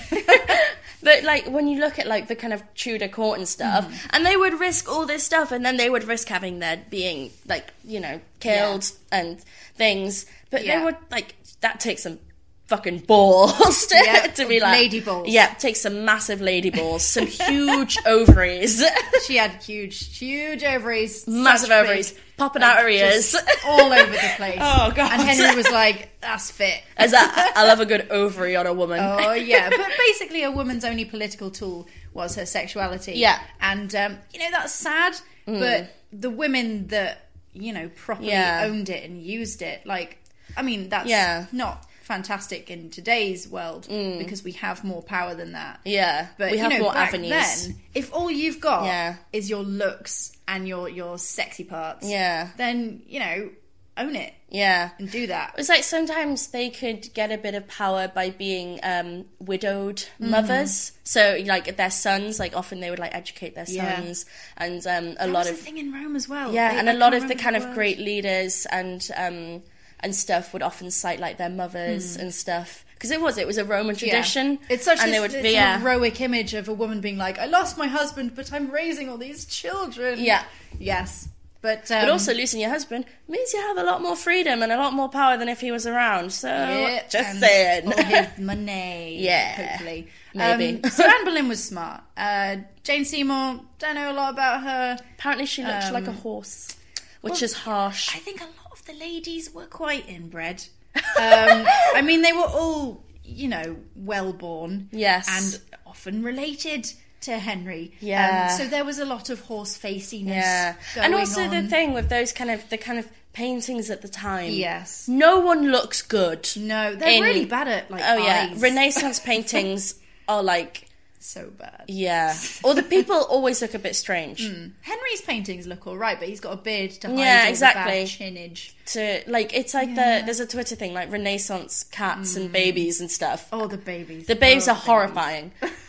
But like when you look at like the kind of Tudor court and stuff, Mm. and they would risk all this stuff, and then they would risk having their being like you know killed and things. But Yeah. they would like that takes some fucking balls to, Yeah, to be like lady balls. Yeah, takes some massive lady balls, some huge ovaries, She had huge, huge ovaries. massive such big, ovaries popping out her ears. just all over the place. Oh, God. And Henry was like, that's fit. As that, I love a good ovary on a woman. Oh yeah, but basically a woman's only political tool was her sexuality. Yeah. And um, you know, that's sad, but the women that, you know, properly Yeah. owned it and used it, like, I mean, that's Yeah. not fantastic in today's world because we have more power than that. Yeah, But we you have know, more back avenues. then, if all you've got Yeah. is your looks and your your sexy parts, Yeah. then you know, own it Yeah. and do that. It's like sometimes they could get a bit of power by being um, widowed mothers. So like their sons, like often they would like educate their Yeah. sons, and um, a That lot was of a thing in Rome as well. yeah, They- and I a lot can't of the remember kind of word. great leaders and um, and stuff would often cite like their mothers and stuff because it was it was a Roman Hmm. Yeah. tradition. It's such and this, they would this be, yeah. heroic image of a woman being like, I lost my husband, but I'm raising all these children. Yeah. Yes. But, um, But also losing your husband means you have a lot more freedom and a lot more power than if he was around. So yeah, just and saying. all his money. Yeah. Hopefully. Maybe. Um, so Anne Boleyn was smart. Uh, Jane Seymour, don't know a lot about her. Apparently she looks like a Um, horse, which well, is harsh. I think a lot of the ladies were quite inbred. Um, I mean, they were all, you know, well born. Yes. And often related to Henry. Yeah. Um, so there was a lot of horse faciness. Yeah, Going and also on. the thing with those kind of the kind of paintings at the time. Yes. no one looks good. No, they're in- really bad at like Oh yeah, eyes. Renaissance paintings are like So bad. yeah, or the people always look a bit strange. Henry's paintings look all right, but he's got a beard to hide Yeah, all exactly. the bad chinage. To like, it's like the there's a Twitter thing like Renaissance cats and babies and stuff. Oh, the babies. The babes Oh, are horrifying.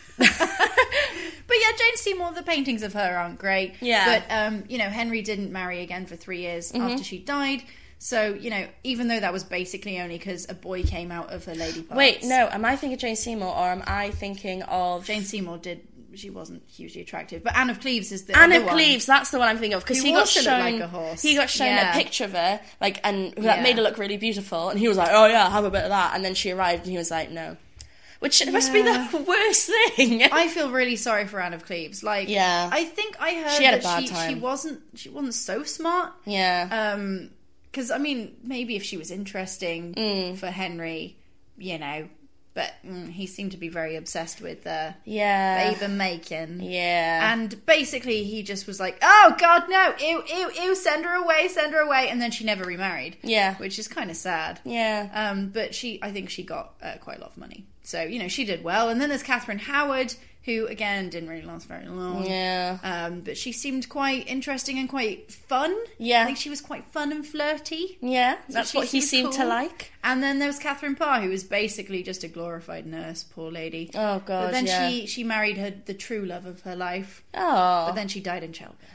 But yeah, Jane Seymour, the paintings of her aren't great. Yeah. But, um, you know, Henry didn't marry again for three years Mm-hmm. after she died. So, you know, even though that was basically only because a boy came out of her lady parts. Wait, no, am I thinking of Jane Seymour or am I thinking of Jane Seymour did, she wasn't hugely attractive. But Anne of Cleves is the Anne other of one. Cleves? That's the one I'm thinking of because Who he got also shown looked like a horse. he got shown Yeah. a picture of her like and that Yeah. made her look really beautiful, and he was like, oh yeah, have a bit of that, and then she arrived and he was like, no, which must be Yeah. the worst thing. I feel really sorry for Anne of Cleves. Like, Yeah. I think I heard She had a that bad she, time. she wasn't she wasn't so smart. yeah, Um, because I mean, maybe if she was interesting Mm. for Henry, you know, but mm, he seemed to be very obsessed with uh, Yeah. baby making. Yeah. And basically he just was like, oh God, no, ew, ew, ew, send her away, send her away. And then she never remarried. Yeah. Which is kind of sad. Yeah. Um, but she, I think she got uh, quite a lot of money. So, you know, she did well. And then there's Catherine Howard, who, again, didn't really last very long. Yeah. Um, but she seemed quite interesting and quite fun. Yeah. I think she was quite fun and flirty. Yeah, So that's she what he seemed to cool. like. And then there was Catherine Parr, who was basically just a glorified nurse, poor lady. Oh, God, But then yeah. she, she married her the true love of her life. Oh. But then she died in childbirth.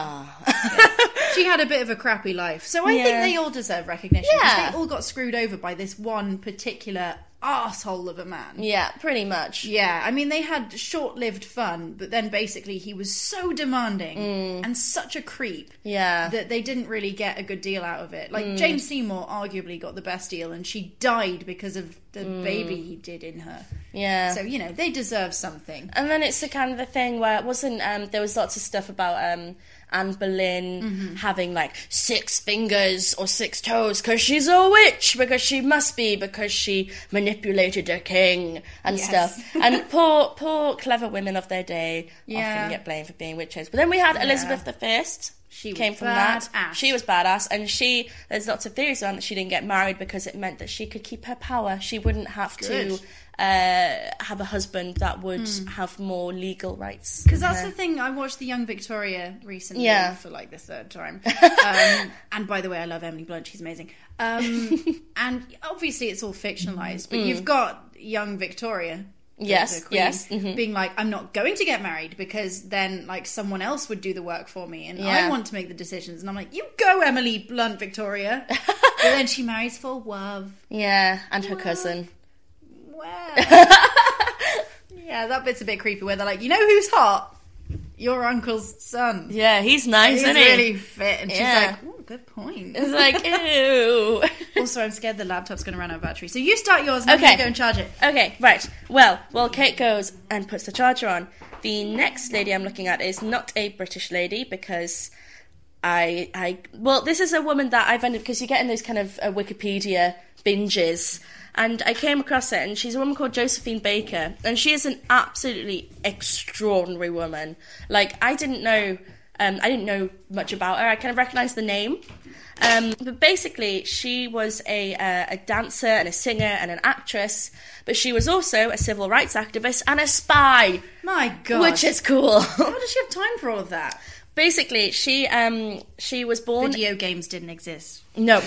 Oh. She had a bit of a crappy life. So I Yeah. think they all deserve recognition. 'Cause Yeah. they all got screwed over by this one particular arsehole of a man. Yeah, pretty much. Yeah, I mean, they had short-lived fun, but then basically he was so demanding and such a creep Mm. Yeah. that they didn't really get a good deal out of it. Mm. Like, Jane Seymour arguably got the best deal, and she died because of the Mm. baby he did in her. Yeah. So, you know, they deserve something. And then it's the kind of the thing where it wasn't, um, there was lots of stuff about um, Anne Boleyn Mm-hmm. having like six fingers or six toes because she's a witch, because she must be, because she manipulated a king and Yes. stuff. And poor, poor clever women of their day Yeah. often get blamed for being witches. But then we had Elizabeth the First. She was came from that. badass. She was badass, and she. There's lots of theories around that she didn't get married because it meant that she could keep her power. She wouldn't have Good. to uh, have a husband that would have more legal rights. Because that's the thing, I watched The Young Victoria recently Yeah. for like the third time. Um, and by the way, I love Emily Blunt, she's amazing. Um, and obviously it's all fictionalised, but you've got Young Victoria. the- Yes, the queen, yes, mhm. being like, I'm not going to get married because then like someone else would do the work for me and Yeah. I want to make the decisions. And I'm like, you go, Emily Blunt, Victoria. But then she marries for love. Yeah, and her cousin. Wow. Yeah, that bit's a bit creepy where they're like, you know who's hot? Your uncle's son. Yeah, he's nice, He's isn't he? really fit. And she's Yeah. like, oh, good point. It's like, ew. Also, I'm scared the laptop's going to run out of battery. So you start yours and I'm Okay. going to go and charge it. Okay, right. Well, while Kate goes and puts the charger on, the next lady I'm looking at is not a British lady because I, I, well, this is a woman that I've ended, because you get in those kind of uh, Wikipedia binges, and I came across it, and she's a woman called Josephine Baker, and she is an absolutely extraordinary woman. Like, I didn't know, um, I didn't know much about her. I kind of recognised the name. Um, but basically, she was a uh, a dancer and a singer and an actress, but she was also a civil rights activist and a spy, My God. which is cool. How does she have time for all of that? Basically, she um she was born. Video games didn't exist. No.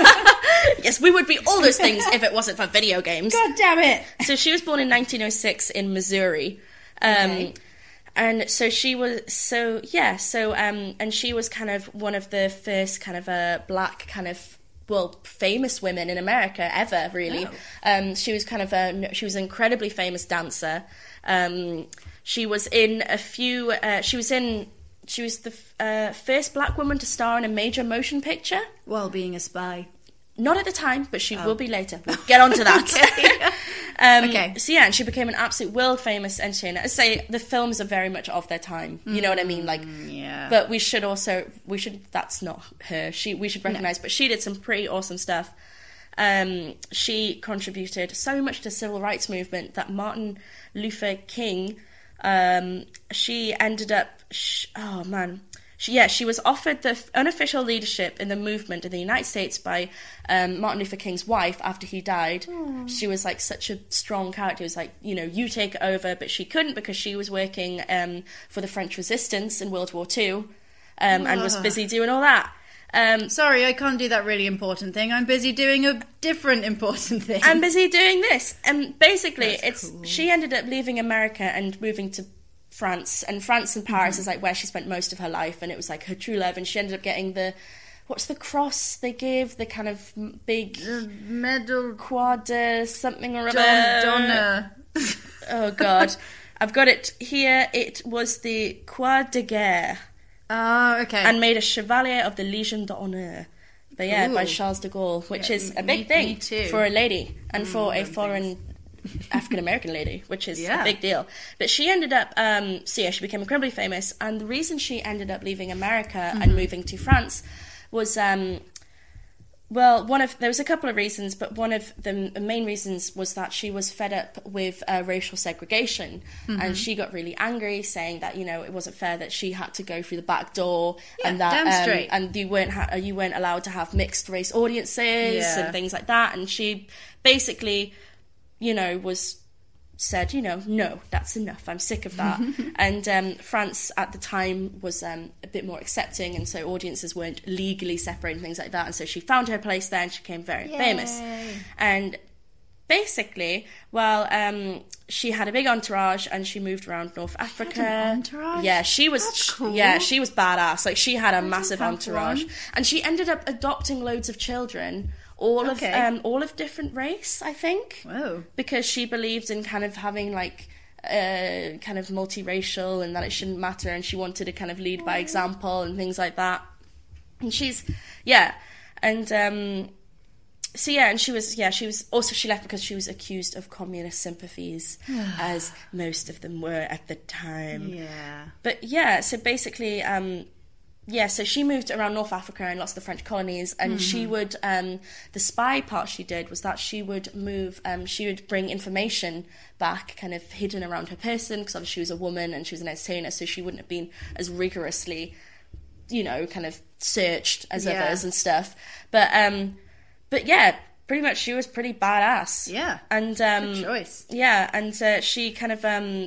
Yes, we would be all those things if it wasn't for video games. God damn it. So she was born in nineteen oh six in Missouri. Um, Okay. And so she was, so, yeah, so, um, and she was kind of one of the first kind of uh, black kind of, well, famous women in America ever, really. Oh. Um, she was kind of a, she was an incredibly famous dancer. Um, she was in a few, uh, she was in, she was the f- uh, first black woman to star in a major motion picture. While being a spy. Not at the time, but she will be later. We'll get on to that. um, Okay. So yeah, and she became an absolute world famous entertainer. I say the films are very much of their time. You know what I mean? Like, yeah. But we should also we should. That's not her. She we should recognize. But she did some pretty awesome stuff. Um, she contributed so much to the civil rights movement that Martin Luther King. Um, she ended up. Sh- oh man. She, yeah, she was offered the f- unofficial leadership in the movement in the United States by um, Martin Luther King's wife after he died. She was like such a strong character. It was like, you know, you take it over, but she couldn't because she was working um, for the French resistance in World War Two um, and was busy doing all that. Um, Sorry, I can't do that really important thing. I'm busy doing a different important thing. I'm busy doing this. And basically, That's it's cool. she ended up leaving America and moving to France, and France and Paris is like where she spent most of her life, and it was like her true love, and she ended up getting the, what's the cross they give, the kind of m- big Medal quad uh, something or other. Don Donna. Oh god, I've got it here. It was the Croix de Guerre, Oh, okay. and made a Chevalier of the Légion d'Honneur. But yeah, by Ooh. Charles de Gaulle, which Yeah, is a me- big thing me too. for a lady and for a them foreign African American lady, which is Yeah. a big deal. But she ended up, um, so yeah, she became incredibly famous, and the reason she ended up leaving America Mm-hmm. and moving to France was um, Well, one of there was a couple of reasons, but one of the main reasons was that she was fed up with uh, racial segregation, Mm-hmm. and she got really angry, saying that you know it wasn't fair that she had to go through the back door, Yeah, and that damn um, straight. and you weren't ha- you weren't allowed to have mixed race audiences Yeah. and things like that, and she basically, you know, was. said, you know, no, that's enough. I'm sick of that. And um, France at the time was um, a bit more accepting, and so audiences weren't legally separating things like that. And so she found her place there, and she became very famous. And basically, well, um, she had a big entourage, and she moved around North Africa. an entourage? Yeah, she was. That's cool. Yeah, she was badass. Like she had a massive have entourage, one. and she ended up adopting loads of children. All Okay. of um, all of different race, I think Whoa. because she believed in kind of having like uh, kind of multiracial and that it shouldn't matter, and she wanted to kind of lead by example and things like that. And she's yeah, and um, so yeah, and she was yeah she was also she left because she was accused of communist sympathies, as most of them were at the time. Yeah. But yeah, so basically, um, yeah, so she moved around North Africa and lots of the French colonies, and she would, um, the spy part she did was that she would move, um, she would bring information back kind of hidden around her person, because obviously she was a woman and she was an entertainer, so she wouldn't have been as rigorously, you know, kind of searched as Yeah. others and stuff. But, um, but yeah, pretty much she was pretty badass. Yeah. And, um, Good choice. yeah, and uh, she kind of, um,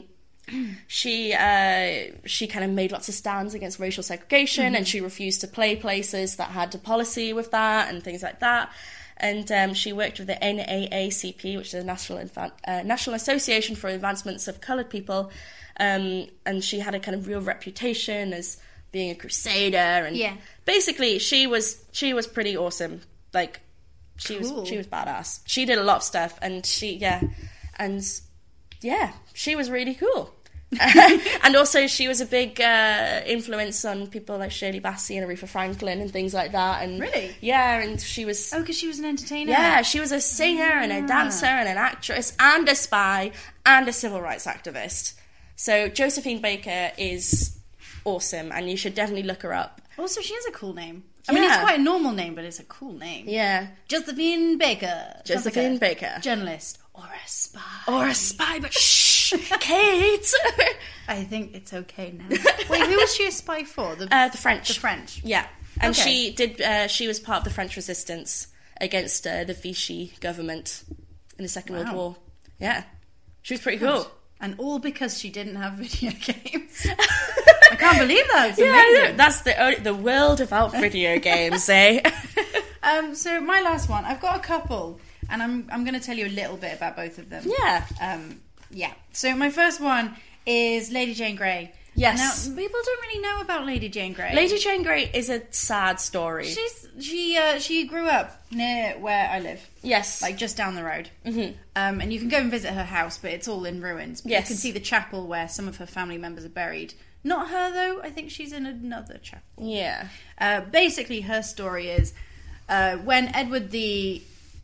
she uh, she kind of made lots of stands against racial segregation, Mm-hmm. and she refused to play places that had a policy with that and things like that. And um, she worked with the N double A C P, which is the National Infa- uh, National Association for Advancements of Coloured People, um, and she had a kind of real reputation as being a crusader. And Yeah. basically, she was she was pretty awesome. Like she Cool. was she was badass. She did a lot of stuff, and she yeah, and yeah, she was really cool. And also she was a big uh, influence on people like Shirley Bassey and Aretha Franklin and things like that. And Really? yeah, and she was Oh, because she was an entertainer? yeah, she was a singer and a dancer and an actress and a spy and a civil rights activist. So Josephine Baker is awesome, and you should definitely look her up. Also, she has a cool name. I mean, it's Yeah. quite a normal name, but it's a cool name. Yeah, Josephine Baker. Sounds like Josephine a Baker. Journalist. Or a spy. Or a spy, but shh, Kate. I think it's okay now. Wait, who was she a spy for? The, uh, the French. the French. Yeah, and Okay. she did. Uh, she was part of the French resistance against uh, the Vichy government in the Second World Wow. War. Yeah, she was pretty cool. And all because she didn't have video games. I can't believe that. It's Yeah, I know. amazing. That's the only, the world without video games, eh? Um, so my last one, I've got a couple, and I'm I'm going to tell you a little bit about both of them. Yeah. Um, yeah. So my first one is Lady Jane Grey. Yes. Now people don't really know about Lady Jane Grey. Lady Jane Grey is a sad story. She's she uh, she grew up near where I live, yes, like just down the road. Mm-hmm. Um, and you can go and visit her house, but it's all in ruins. But Yes. You can see the chapel where some of her family members are buried. Not her though. I think she's in another chapel. yeah, Uh, basically, her story is uh, when Edward the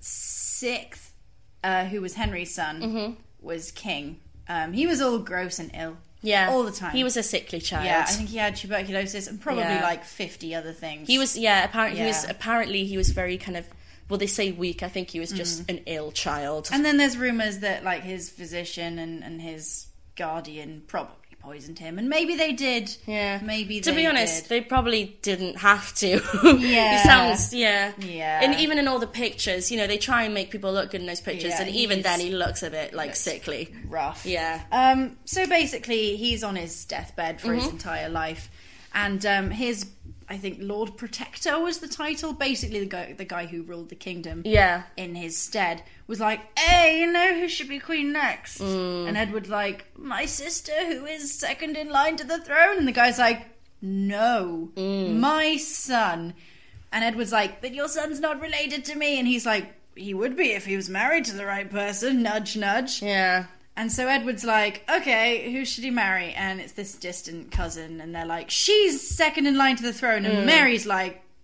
Sixth, uh, who was Henry's son, was king. Um, he was all gross and ill. yeah, all the time. He was a sickly child. Yeah, I think he had tuberculosis and probably Yeah. like fifty other things. he was. Yeah, apparently he was. Yeah. Apparently he was very kind of. Well, they say weak. I think he was just an ill child. And then there's rumours that like his physician and, and his guardian probably poisoned him, and maybe they did. Yeah. maybe To they be honest, did. they probably didn't have to. Yeah. He sounds, yeah. Yeah. And even in all the pictures, you know, they try and make people look good in those pictures, Yeah, and even he's- then he looks a bit, like, looks sickly. rough. Yeah. Um, so basically, he's on his deathbed for Mm-hmm. his entire life, and um, his, I think, Lord Protector was the title. Basically, the guy, the guy who ruled the kingdom, Yeah. in his stead, was like, "Hey, you know who should be queen next?" Mm. And Edward's like, "My sister, who is second in line to the throne." And the guy's like, "No, Mm. my son." And Edward's like, "But your son's not related to me." And he's like, "He would be if he was married to the right person." Nudge, nudge. Yeah. And so Edward's like, "Okay, who should he marry?" And it's this distant cousin, and they're like, "She's second in line to the throne." And Mary's like,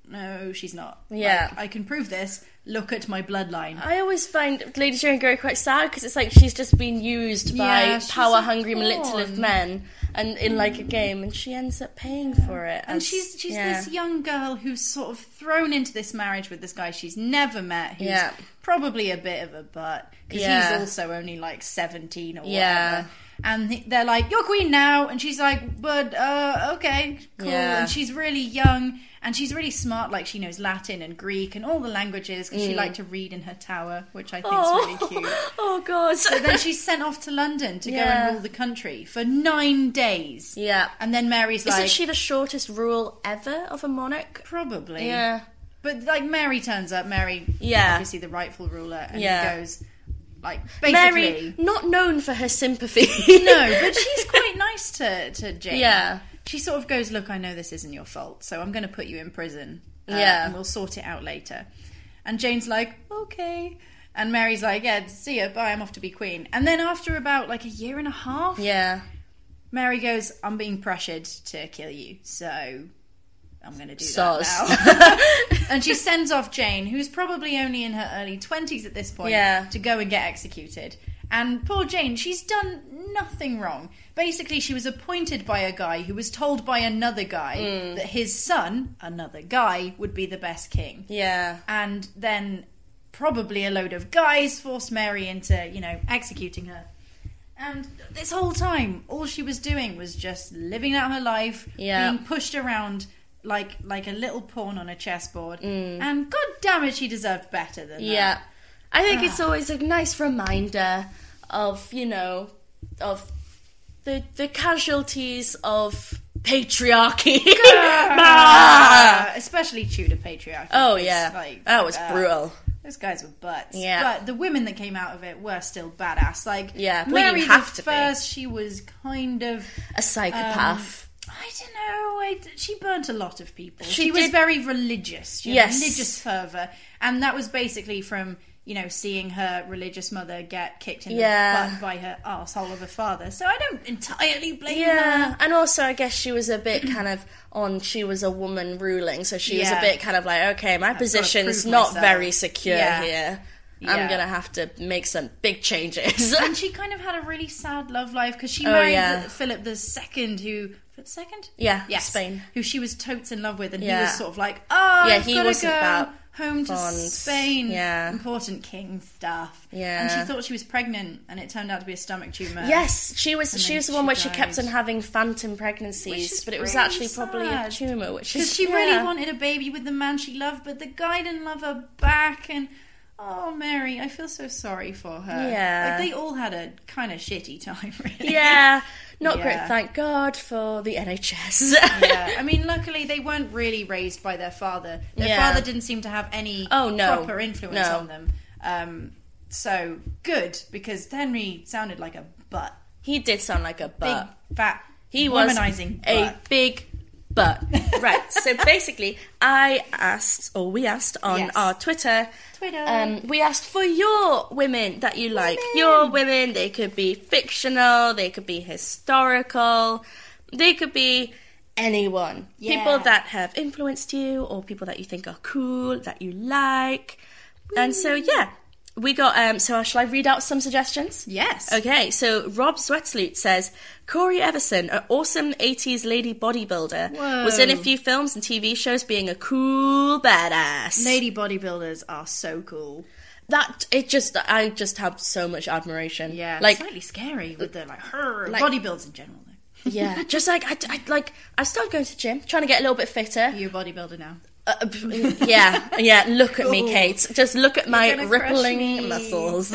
no, she's not. Yeah. Like, I can prove this. Look at my bloodline. I always find Lady Jane Grey quite sad because it's like she's just been used by Yeah, she's power-hungry, a pawn. manipulative men and in like a game, and she ends up paying for it. And as- she's she's yeah. this young girl who's sort of thrown into this marriage with this guy she's never met, who's Yeah. probably a bit of a butt, because Yeah. he's also only like seventeen or Yeah. whatever. And he- they're like, "You're queen now," and she's like, "But uh, okay, cool." Yeah. And she's really young, and she's really smart. Like, she knows Latin and Greek and all the languages because she liked to read in her tower, which I think is Oh. really cute. Oh god. But then she's sent off to London to go Yeah. and rule the country for nine days. Yeah. And then Mary's Isn't like, she the shortest rule ever of a monarch? probably. Yeah. But like Mary turns up, Mary, Yeah. obviously the rightful ruler, and Yeah. he goes, like, basically, Mary, not known for her sympathy. no, but she's quite nice to to Jane. Yeah. She sort of goes, "Look, I know this isn't your fault, so I'm going to put you in prison. uh, Yeah. and we'll sort it out later." And Jane's like, "Okay." And Mary's like, "Yeah, see ya, bye. I'm off to be queen." And then after about like a year and a half, Yeah. Mary goes, "I'm being pressured to kill you, so I'm going to do Soz. that now." And she sends off Jane, who's probably only in her early twenties at this point, Yeah. to go and get executed. And poor Jane, she's done nothing wrong. Basically, she was appointed by a guy who was told by another guy Mm. that his son, another guy, would be the best king. Yeah. And then probably a load of guys forced Mary into, you know, executing her. And this whole time, all she was doing was just living out her life, Yeah. being pushed around like like a little pawn on a chessboard. Mm. And god damn it, she deserved better than Yeah. that. I think it's always a nice reminder of, you know, of the the casualties of patriarchy. Ah, especially Tudor patriarchy. Oh It's yeah. like, that was uh, brutal. Those guys were butts. Yeah. But the women that came out of it were still badass. Like, Yeah, well, you Mary have the to be. First, she was kind of... A psychopath. I don't know. I, she burnt a lot of people. She She, was did- very religious. She had Yes. religious fervour, and that was basically from, you know, seeing her religious mother get kicked in Yeah. the butt by her arsehole of a father. So I don't entirely blame Yeah, her. and also I guess she was a bit kind of on. She was a woman ruling, so she was Yeah. a bit kind of like, okay, my gotta position's prove not myself. very secure Yeah. here. I'm Yeah. gonna have to make some big changes. And she kind of had a really sad love life because she Oh, married yeah. the- Philip the Second, who Philip the Second, Yeah, yes, Spain. who she was totes in love with, and he Yeah. was sort of like, oh, Yeah, I've he gotta wasn't go that home to fond. Spain, Yeah. important king stuff, Yeah. and she thought she was pregnant, and it turned out to be a stomach tumor. Yes, she was. And She then was the one she where she kept died. on having phantom Which pregnancies, is but it was really actually probably a sad. tumor. Which Because is she really yeah. wanted a baby with the man she loved, but the guy didn't love her back, and oh, Mary, I feel so sorry for her. Yeah. Like, they all had a kind of shitty time, really. Yeah, not great. Yeah. Thank God for the N H S. Yeah, I mean, luckily they weren't really raised by their father. Their Yeah. father didn't seem to have any Oh, no. proper influence No. on them. Um, so good, because Henry sounded like a butt, He did sound like a big butt. fat, He was womanizing a butt. big butt. Right. So basically, I asked, or we asked on Yes. our Twitter. Twitter. Um, we asked for your women that you like. Your women. They could be fictional. They could be historical. They could be anyone. Yeah. People that have influenced you, or people that you think are cool, that you like. And so, yeah. We got, um, so shall I read out some suggestions? Yes. Okay, so Rob Sweatsloot says, Corey Everson, an awesome eighties lady bodybuilder, Whoa. was in a few films and T V shows being a cool badass. Lady bodybuilders are so cool. That, it just, I just have so much admiration. Yeah, Like, slightly scary with the like her like- bodybuilders in general. Though. yeah, just like, I, I, like, I started going to the gym, trying to get a little bit fitter. You're a bodybuilder now. Uh, yeah, yeah, look at me, Cool. Kate. Just look at my gonna crush rippling me. muscles.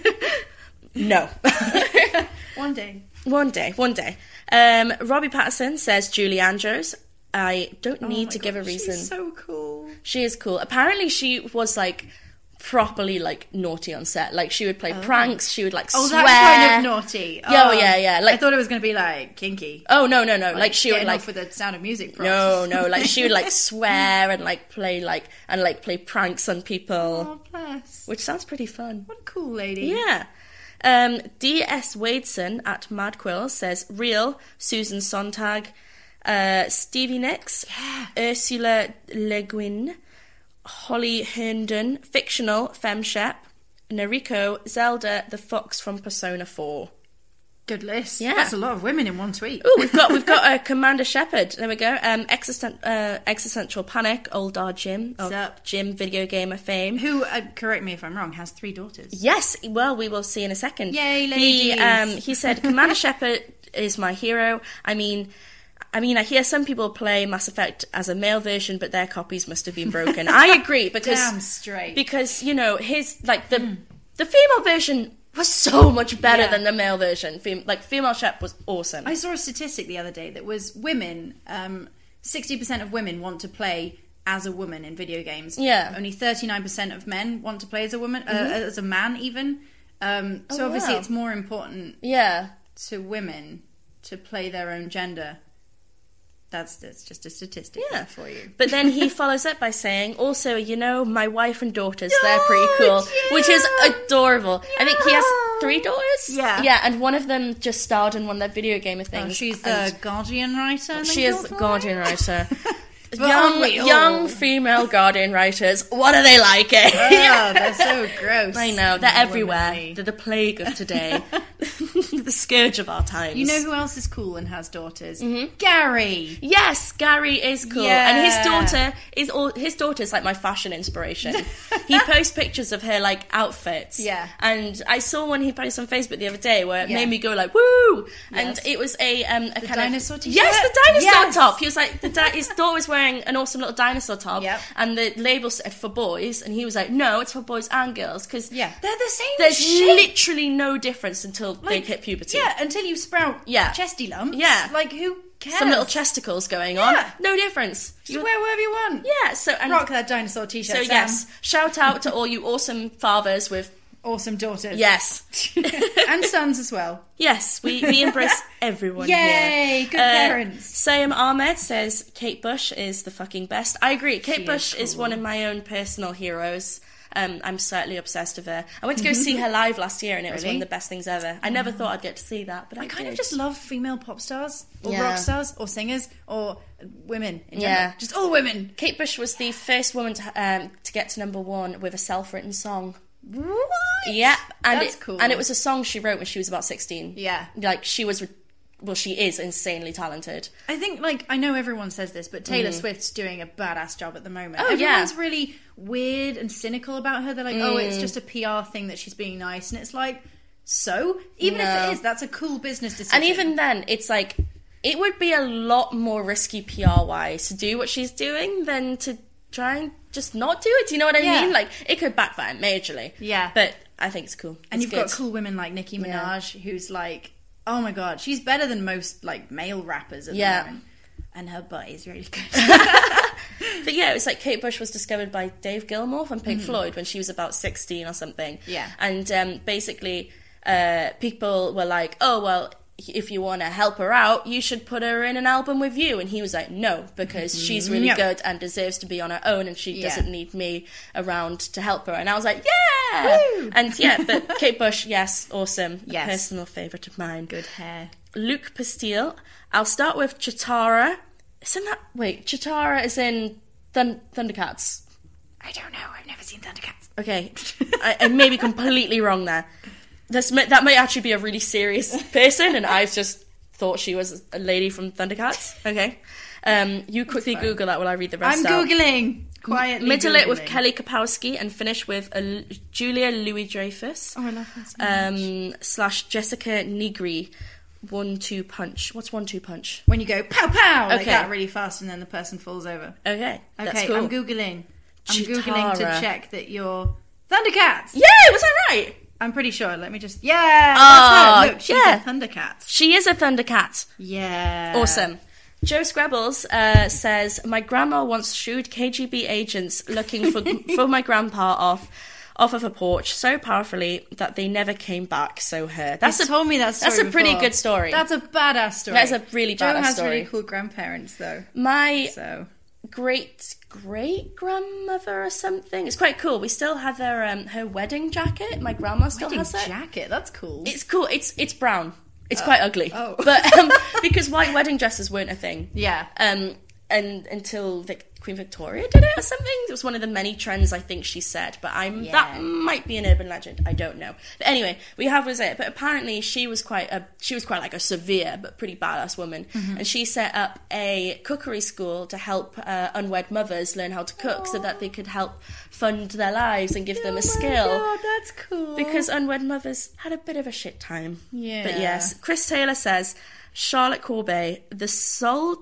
No. One day. One day, one day. Um, Robbie Patterson says Julie Andrews. I don't Oh need my to give a God, reason. She's so cool. She is cool. Apparently, she was like properly like naughty on set. Like she would play pranks. She would like Oh, swear. that kind of naughty. Yeah, oh, yeah, yeah, like- I thought it was going to be like kinky. Oh no, no, no! Like, she would getting like off with the Sound of Music props. no, no. Like she would like swear and like play like and like play pranks on people, Oh, bless. which sounds pretty fun. What a cool lady. Yeah. Um, D S Wadeson at Mad Quill says real Susan Sontag. uh, Stevie Nicks, Ursula Le Guin, Holly Herndon, fictional Femme Shep, Nariko, Zelda, the fox from Persona four. Good list. Yeah. That's a lot of women in one tweet. Oh, we've got we've got uh, Commander Shepard. There we go. Um, Existen- uh, Existential Panic, Old Dad Jim, of Sup? Jim video gamer fame. Who, uh, correct me if I'm wrong, has three daughters. Yes, well, we will see in a second. Yay, He, ladies. um, he said, Commander Shepard is my hero. I mean, I mean, I hear some people play Mass Effect as a male version, but their copies must have been broken. I agree because Damn straight. because you know his like the mm. the female version was so much better Yeah. than the male version. Fem- like female Shep was awesome. I saw a statistic the other day that was women, um, sixty percent of women want to play as a woman in video games. Yeah. Only thirty-nine percent of men want to play as a woman, uh, Mm-hmm. as a man even. Um, so Oh, obviously wow. it's more important yeah. to women to play their own gender. That's, that's just a statistic Yeah. for you. But then he follows up by saying, also, you know, my wife and daughters, they're Oh, pretty cool, yeah. which is adorable. I think he has Yeah. three daughters. Yeah. Yeah, and one of them just starred in one of their video gamer Oh, things. she's the and Guardian writer. in the She is Guild Hall? Guardian writer. But aren't we young, all? young female Guardian writers, what are they like, eh? Oh, they're so gross. I know, they're everywhere. Womanly. They're the plague of today. The scourge of our times. You know who else is cool and has daughters? Gary. Yes, Gary is cool, Yeah. and his daughter is all. His daughter's like my fashion inspiration. He posts pictures of her like outfits. Yeah. and I saw one he posted on Facebook the other day where it Yeah. made me go like woo, and Yes. it was a um a The kind dinosaur of t-shirt? yes, the dinosaur Yes. top. He was like the di- his daughter was wearing an awesome little dinosaur top, Yep. and the label said for boys, and he was like, no, it's for boys and girls because Yeah, they're the same there's shit. literally no difference until they Like, hit puberty. Yeah, until you sprout Yeah. chesty lumps. Yeah. Like, who cares? Some little chesticles going on, Yeah. no difference. Just You- wear whatever you want. yeah, so and Rock that dinosaur t-shirt, So Sam. yes, shout out to all you awesome fathers with Awesome daughters. yes, And sons as well. yes. We, we embrace everyone Yay, here. good Uh, parents. Sayam Ahmed says Kate Bush is the fucking best. I agree. Kate She Bush is is, cool. one of my own personal heroes. Um, I'm certainly obsessed with her. I went to go see her live last year, and it was one Really? of the best things ever. I never thought I'd get to see that, but I, I kind did. of just love female pop stars, or Yeah. rock stars, or singers, or women in general. Yeah. Just all women. Kate Bush was the first woman to um, to get to number one with a self-written song. What? Yeah, and That's it, cool. and it was a song she wrote when she was about sixteen. Yeah. like she was, well, she is insanely talented. I think, like, I know everyone says this, but Taylor Swift's doing a badass job at the moment. Mm. Oh, yeah. Everyone's really weird and cynical about her. They're like, oh, it's just a P R thing that she's being nice. And it's like, so? Even if No. it is, that's a cool business decision. And even then, it's like it would be a lot more risky P R wise to do what she's doing than to try and just not do it. Do you know what I Yeah. mean? Like it could backfire majorly. Yeah. but I think it's cool. And It's you've good. got cool women like Nicki Yeah. Minaj, who's like, oh my god, she's better than most, like, male rappers at Yeah. the moment. And her butt is really good. But yeah, it was like Kate Bush was discovered by Dave Gilmour from Pink Floyd when she was about sixteen or something. Yeah. And um, basically, uh, people were like, oh, well, if you want to help her out, you should put her in an album with you. And he was like, no, because she's really No. good and deserves to be on her own and she Yeah. doesn't need me around to help her. And I was like, yeah! Woo! And yeah, but Kate Bush, yes, awesome. Yes. A personal favourite of mine. Good hair. Luke Pastille. I'll start with Chitara. Isn't that... Wait, Chitara is in Thun- Thundercats. I don't know, I've never seen Thundercats. Okay, I, I may be completely wrong there. This may, that might actually be a really serious person, and I've just thought she was a lady from Thundercats. Okay, um, you quickly fine. Google that while I read the rest I'm out. Googling. Quietly Middle it with Googling. Kelly Kapowski and finish with a Julia Louis-Dreyfus Oh, I love her so much. um, slash Jessica Nigri. One two punch. What's one two punch? When you go pow pow like Okay. that really fast and then the person falls over. Okay, that's Okay, cool. I'm Googling. I'm Googling to Chitara. check that you're Thundercats! Yeah, was I right? I'm pretty sure. Let me just... Yeah! Oh, that's her. Look, she's yeah. a Thundercats. She is a Thundercat. Yeah. Awesome. Joe Scrabbles uh, says, my grandma once shooed K G B agents looking for for my grandpa off off of a porch so powerfully that they never came back. So her. That's you a, told me that story That's a pretty before. good story. That's a badass story. That is a really Joe badass has story. really cool grandparents, though. My So... great great grandmother or something. It's quite cool. We still have her um, her wedding jacket. My grandma still Wedding has it. jacket, that's cool. It's cool. It's it's brown. It's quite ugly. oh. But um, because white wedding dresses weren't a thing. Yeah. Um, and until Vic- Queen Victoria did it or something. It was one of the many trends, I think she said. But I'm Yeah. that might be an urban legend. I don't know. But anyway, we have was it. But apparently she was quite a she was quite like a severe but pretty badass woman. Mm-hmm. And she set up a cookery school to help uh, unwed mothers learn how to cook, so that they could help fund their lives and give them a skill. Oh, that's cool. Because unwed mothers had a bit of a shit time. Yeah. But yes, Chris Taylor says Charlotte Corbet, the soul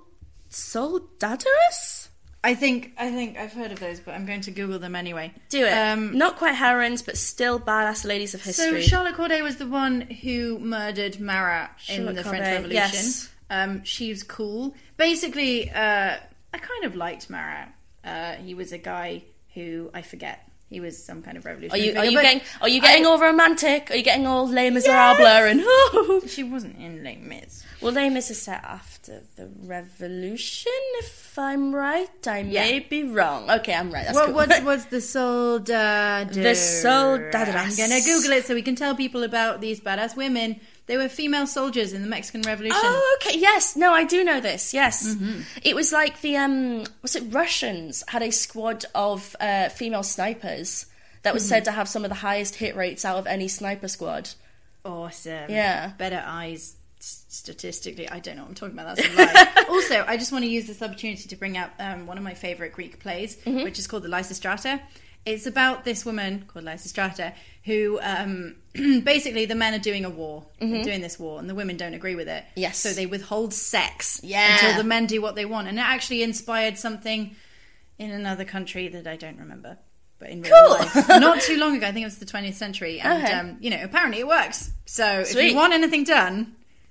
soldateress. I think I think I've heard of those, but I'm going to Google them anyway. Do it. Um, Not quite heroines, but still badass ladies of so history. Charlotte Corday was the one who murdered Marat in Charlotte the Corday, French Revolution. yes. Um, she was cool. Basically, uh, I kind of liked Marat. Uh, he was a guy who I forget. He was some kind of Are revolutionary you are figure, you but getting are you getting I- all romantic? Are you getting all Les Miserables and oh? She wasn't in Les Mis. Well, Les Mis is set after the Revolution, if I'm right. I may be wrong. Okay, I'm right. That's What cool. what's, what's the soldater? The soldateress. I'm gonna Google it so we can tell people about these badass women. They were female soldiers in the Mexican Revolution. Oh, okay. Yes. No, I do know this. Yes. Mm-hmm. It was like the, um, was it Russians had a squad of uh, female snipers that was Mm-hmm. said to have some of the highest hit rates out of any sniper squad. Awesome. Yeah. Better eyes s- statistically. I don't know what I'm talking about. That's a lie. Also, I just want to use this opportunity to bring up um, one of my favourite Greek plays, Mm-hmm. which is called the Lysistrata. It's about this woman called Lysistrata who um, basically the men are doing a war, They're doing this war, and the women don't agree with it. Mm-hmm. Yes. So they withhold sex Yeah. until the men do what they want. And it actually inspired something in another country that I don't remember. But in real Cool. life, not too long ago, I think it was the twentieth century, and Okay. um, you know, apparently it works. So if Sweet. you want anything done,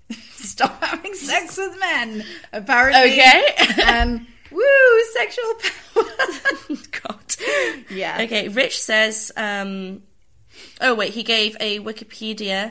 stop having sex with men. Apparently, Okay. um, woo, sexual power. God. Yeah. Okay. Rich says, um, oh wait, he gave a Wikipedia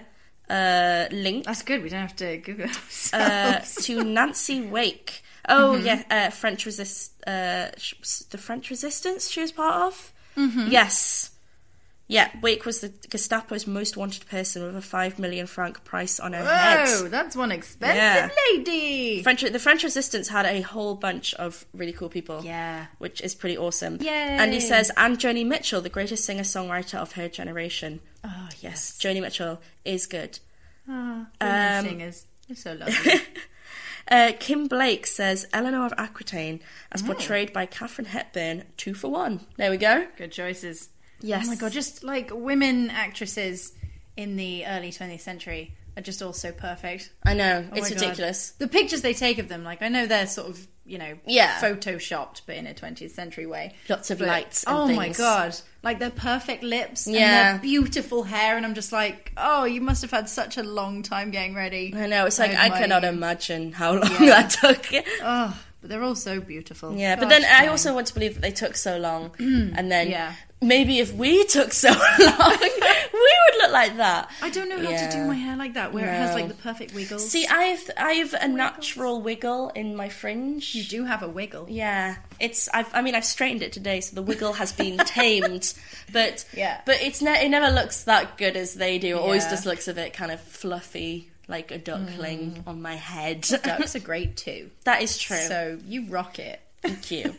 uh, link That's good. We don't have to Google uh, ourselves. to Nancy Wake. Oh Mm-hmm. yeah, uh, French resist uh, sh- the French resistance she was part of. Mm-hmm. Yes, yeah. Wake was the Gestapo's most wanted person with a five million franc price on her Whoa, head. that's one expensive Yeah. lady. French, the French resistance had a whole bunch of really cool people. Yeah. which is pretty awesome. Yay. And he says, and Joni Mitchell, the greatest singer-songwriter of her generation. Oh Yes, Joni Mitchell is good. Ah, women Um, singers. They're so lovely. Uh, Kim Blake says Eleanor of Aquitaine, as Oh. portrayed by Katharine Hepburn, two for one. There we go. Good choices. Yes. Oh my god, just like women actresses in the early twentieth century are just all so perfect. I know, Oh it's my God. ridiculous. The pictures they take of them, like I know they're sort of, you know, Yeah. photoshopped, but in a twentieth century way. Lots of But- lights and oh my things. god, like their perfect lips and Yeah. their beautiful hair, and I'm just like, oh, you must have had such a long time getting ready. I know, it's like, I admire cannot you. imagine how long that took. Oh, but they're all so beautiful. Yeah, but Gosh then I dang. also want to believe that they took so long, and then Yeah. maybe if we took so long, we would look like that. I don't know how Yeah. to do my hair like that, where it has No. like the perfect wiggles. See, I have I have a natural wiggle in my fringe. you do have a wiggle. Yeah, it's. I've, I mean, I've straightened it today, so the wiggle has been tamed. But Yeah. but it's ne- it never looks that good as they do. It always Yeah. just looks a bit kind of fluffy, like a duckling on my head. Ducks are great too. That is true. So you rock it. Thank you.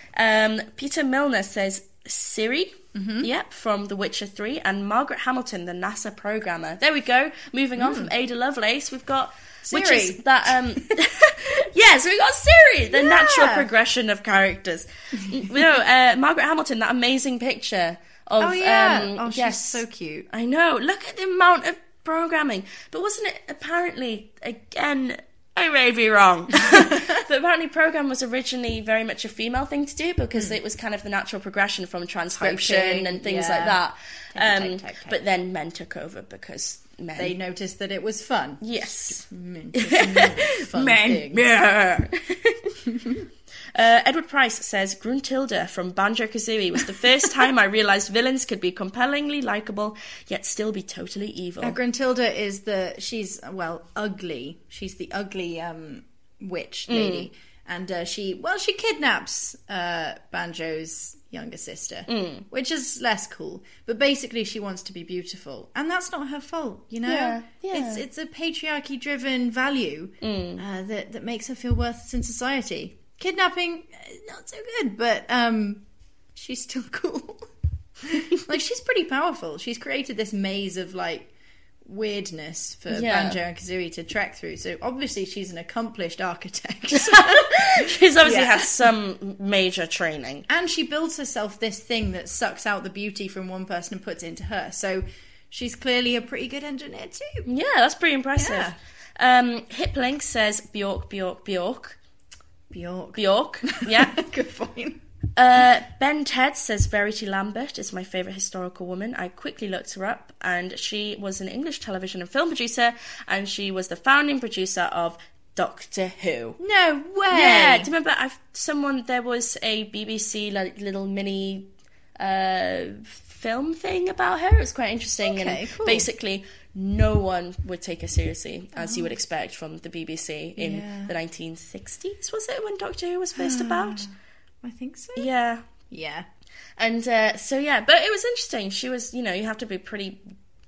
um, Peter Milner says Siri. Mm-hmm. Yep, from The Witcher three, and Margaret Hamilton, the NASA programmer. There we go. Moving on from Ada Lovelace, we've got which Mm. Siri. is that. Um, yeah, so we got Siri, the Yeah. natural progression of characters. you know, uh, Margaret Hamilton, that amazing picture of. Oh yeah. Um, oh, she's yes, so cute. I know. Look at the amount of programming. But wasn't it apparently, again, I may be wrong, but apparently program was originally very much a female thing to do because it was kind of the natural progression from transcription Typing, and things yeah. like that. Type, Um, type, type, type. But then men took over because men. They noticed that it was fun. yes. Men took more fun Men. things. Yeah. Uh, Edward Price says Gruntilda from Banjo-Kazooie was the first time I realised villains could be compellingly likeable yet still be totally evil. Uh, Gruntilda is the she's well ugly. She's the ugly um, witch lady, and uh, she well she kidnaps uh, Banjo's younger sister, Mm. which is less cool. But basically, she wants to be beautiful, and that's not her fault. You know, Yeah, yeah. it's it's a patriarchy-driven value Mm. uh, that that makes her feel worthless in society. Kidnapping, uh, not so good, but um, she's still cool. Like, she's pretty powerful. She's created this maze of like weirdness for Yeah. Banjo and Kazooie to trek through. So obviously, she's an accomplished architect. She's obviously Yeah. had some major training. And she builds herself this thing that sucks out the beauty from one person and puts it into her. So she's clearly a pretty good engineer too. Yeah, that's pretty impressive. Yeah. Um, Hiplink says Bjork, Bjork, Bjork. Bjork. Bjork, yeah. Good point. Uh, Ben Ted says Verity Lambert is my favourite historical woman. I quickly looked her up, and she was an English television and film producer, and she was the founding producer of Doctor Who. No way. Yeah, do you remember I've, someone, there was a B B C like little mini uh, film thing about her. It was quite interesting, Okay, and cool. basically no one would take her seriously, as you would expect from the B B C in Yeah. the nineteen sixties, was it, when Doctor Who was first about? I think so. Yeah. Yeah. And uh, so, yeah, but it was interesting. She was, you know, you have to be pretty,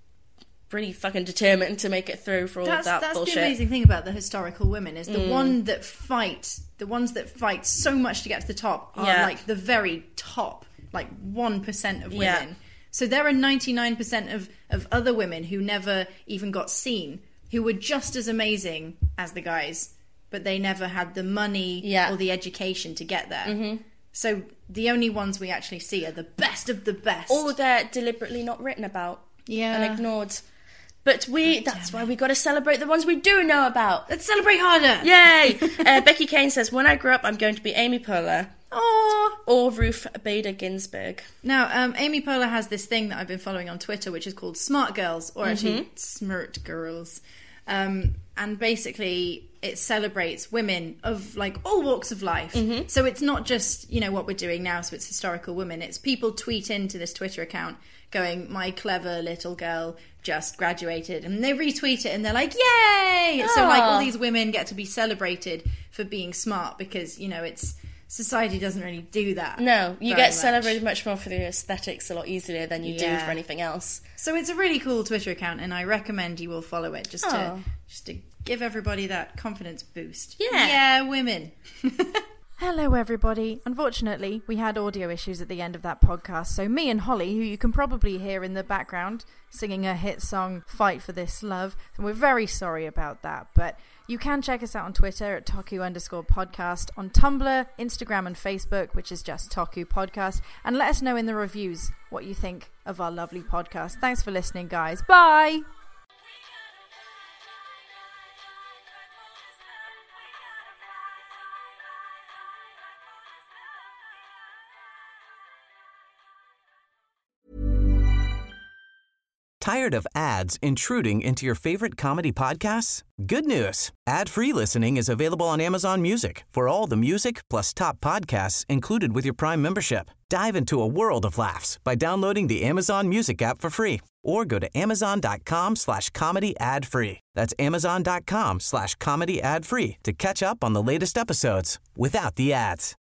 pretty fucking determined to make it through for all That's, of that that's bullshit. the amazing thing about the historical women is the Mm. one that fight, the ones that fight so much to get to the top are Yeah. like the very top, like one percent of Yeah. women. So there are ninety-nine percent of, of other women who never even got seen, who were just as amazing as the guys, but they never had the money Yeah. or the education to get there. Mm-hmm. So the only ones we actually see are the best of the best. Or they're deliberately not written about Yeah. and ignored. But we, that's why we got to celebrate the ones we do know about. Let's celebrate harder! Yay! uh, Becky Kane says, when I grow up, I'm going to be Amy Poehler Aww. or Ruth Bader Ginsburg. Now, um, Amy Poehler has this thing that I've been following on Twitter, which is called Smart Girls, or actually Smirt Girls. Um, and basically, it celebrates women of like all walks of life. So it's not just, you know, what we're doing now, so it's historical women. It's people tweet into this Twitter account going, my clever little girl just graduated. And they retweet it and they're like, yay! So like all Aw. these women get to be celebrated for being smart because, you know, it's society doesn't really do that. No, you very get much. celebrated much more for the aesthetics a lot easier than you do Yeah. for anything else. So it's a really cool Twitter account, and I recommend you all follow it just to Oh. just to give everybody that confidence boost. Yeah. yeah, women. Hello, everybody. Unfortunately, we had audio issues at the end of that podcast, so me and Holly, who you can probably hear in the background, singing her hit song, Fight for This Love, and we're very sorry about that, but you can check us out on Twitter at Toku underscore podcast, on Tumblr, Instagram, and Facebook, which is just Toku Podcast, and let us know in the reviews what you think of our lovely podcast. Thanks for listening, guys. Bye! Tired of ads intruding into your favorite comedy podcasts? Good news. Ad-free listening is available on Amazon Music for all the music plus top podcasts included with your Prime membership. Dive into a world of laughs by downloading the Amazon Music app for free or go to amazon.com slash comedy ad free. That's amazon.com slash comedy ad free to catch up on the latest episodes without the ads.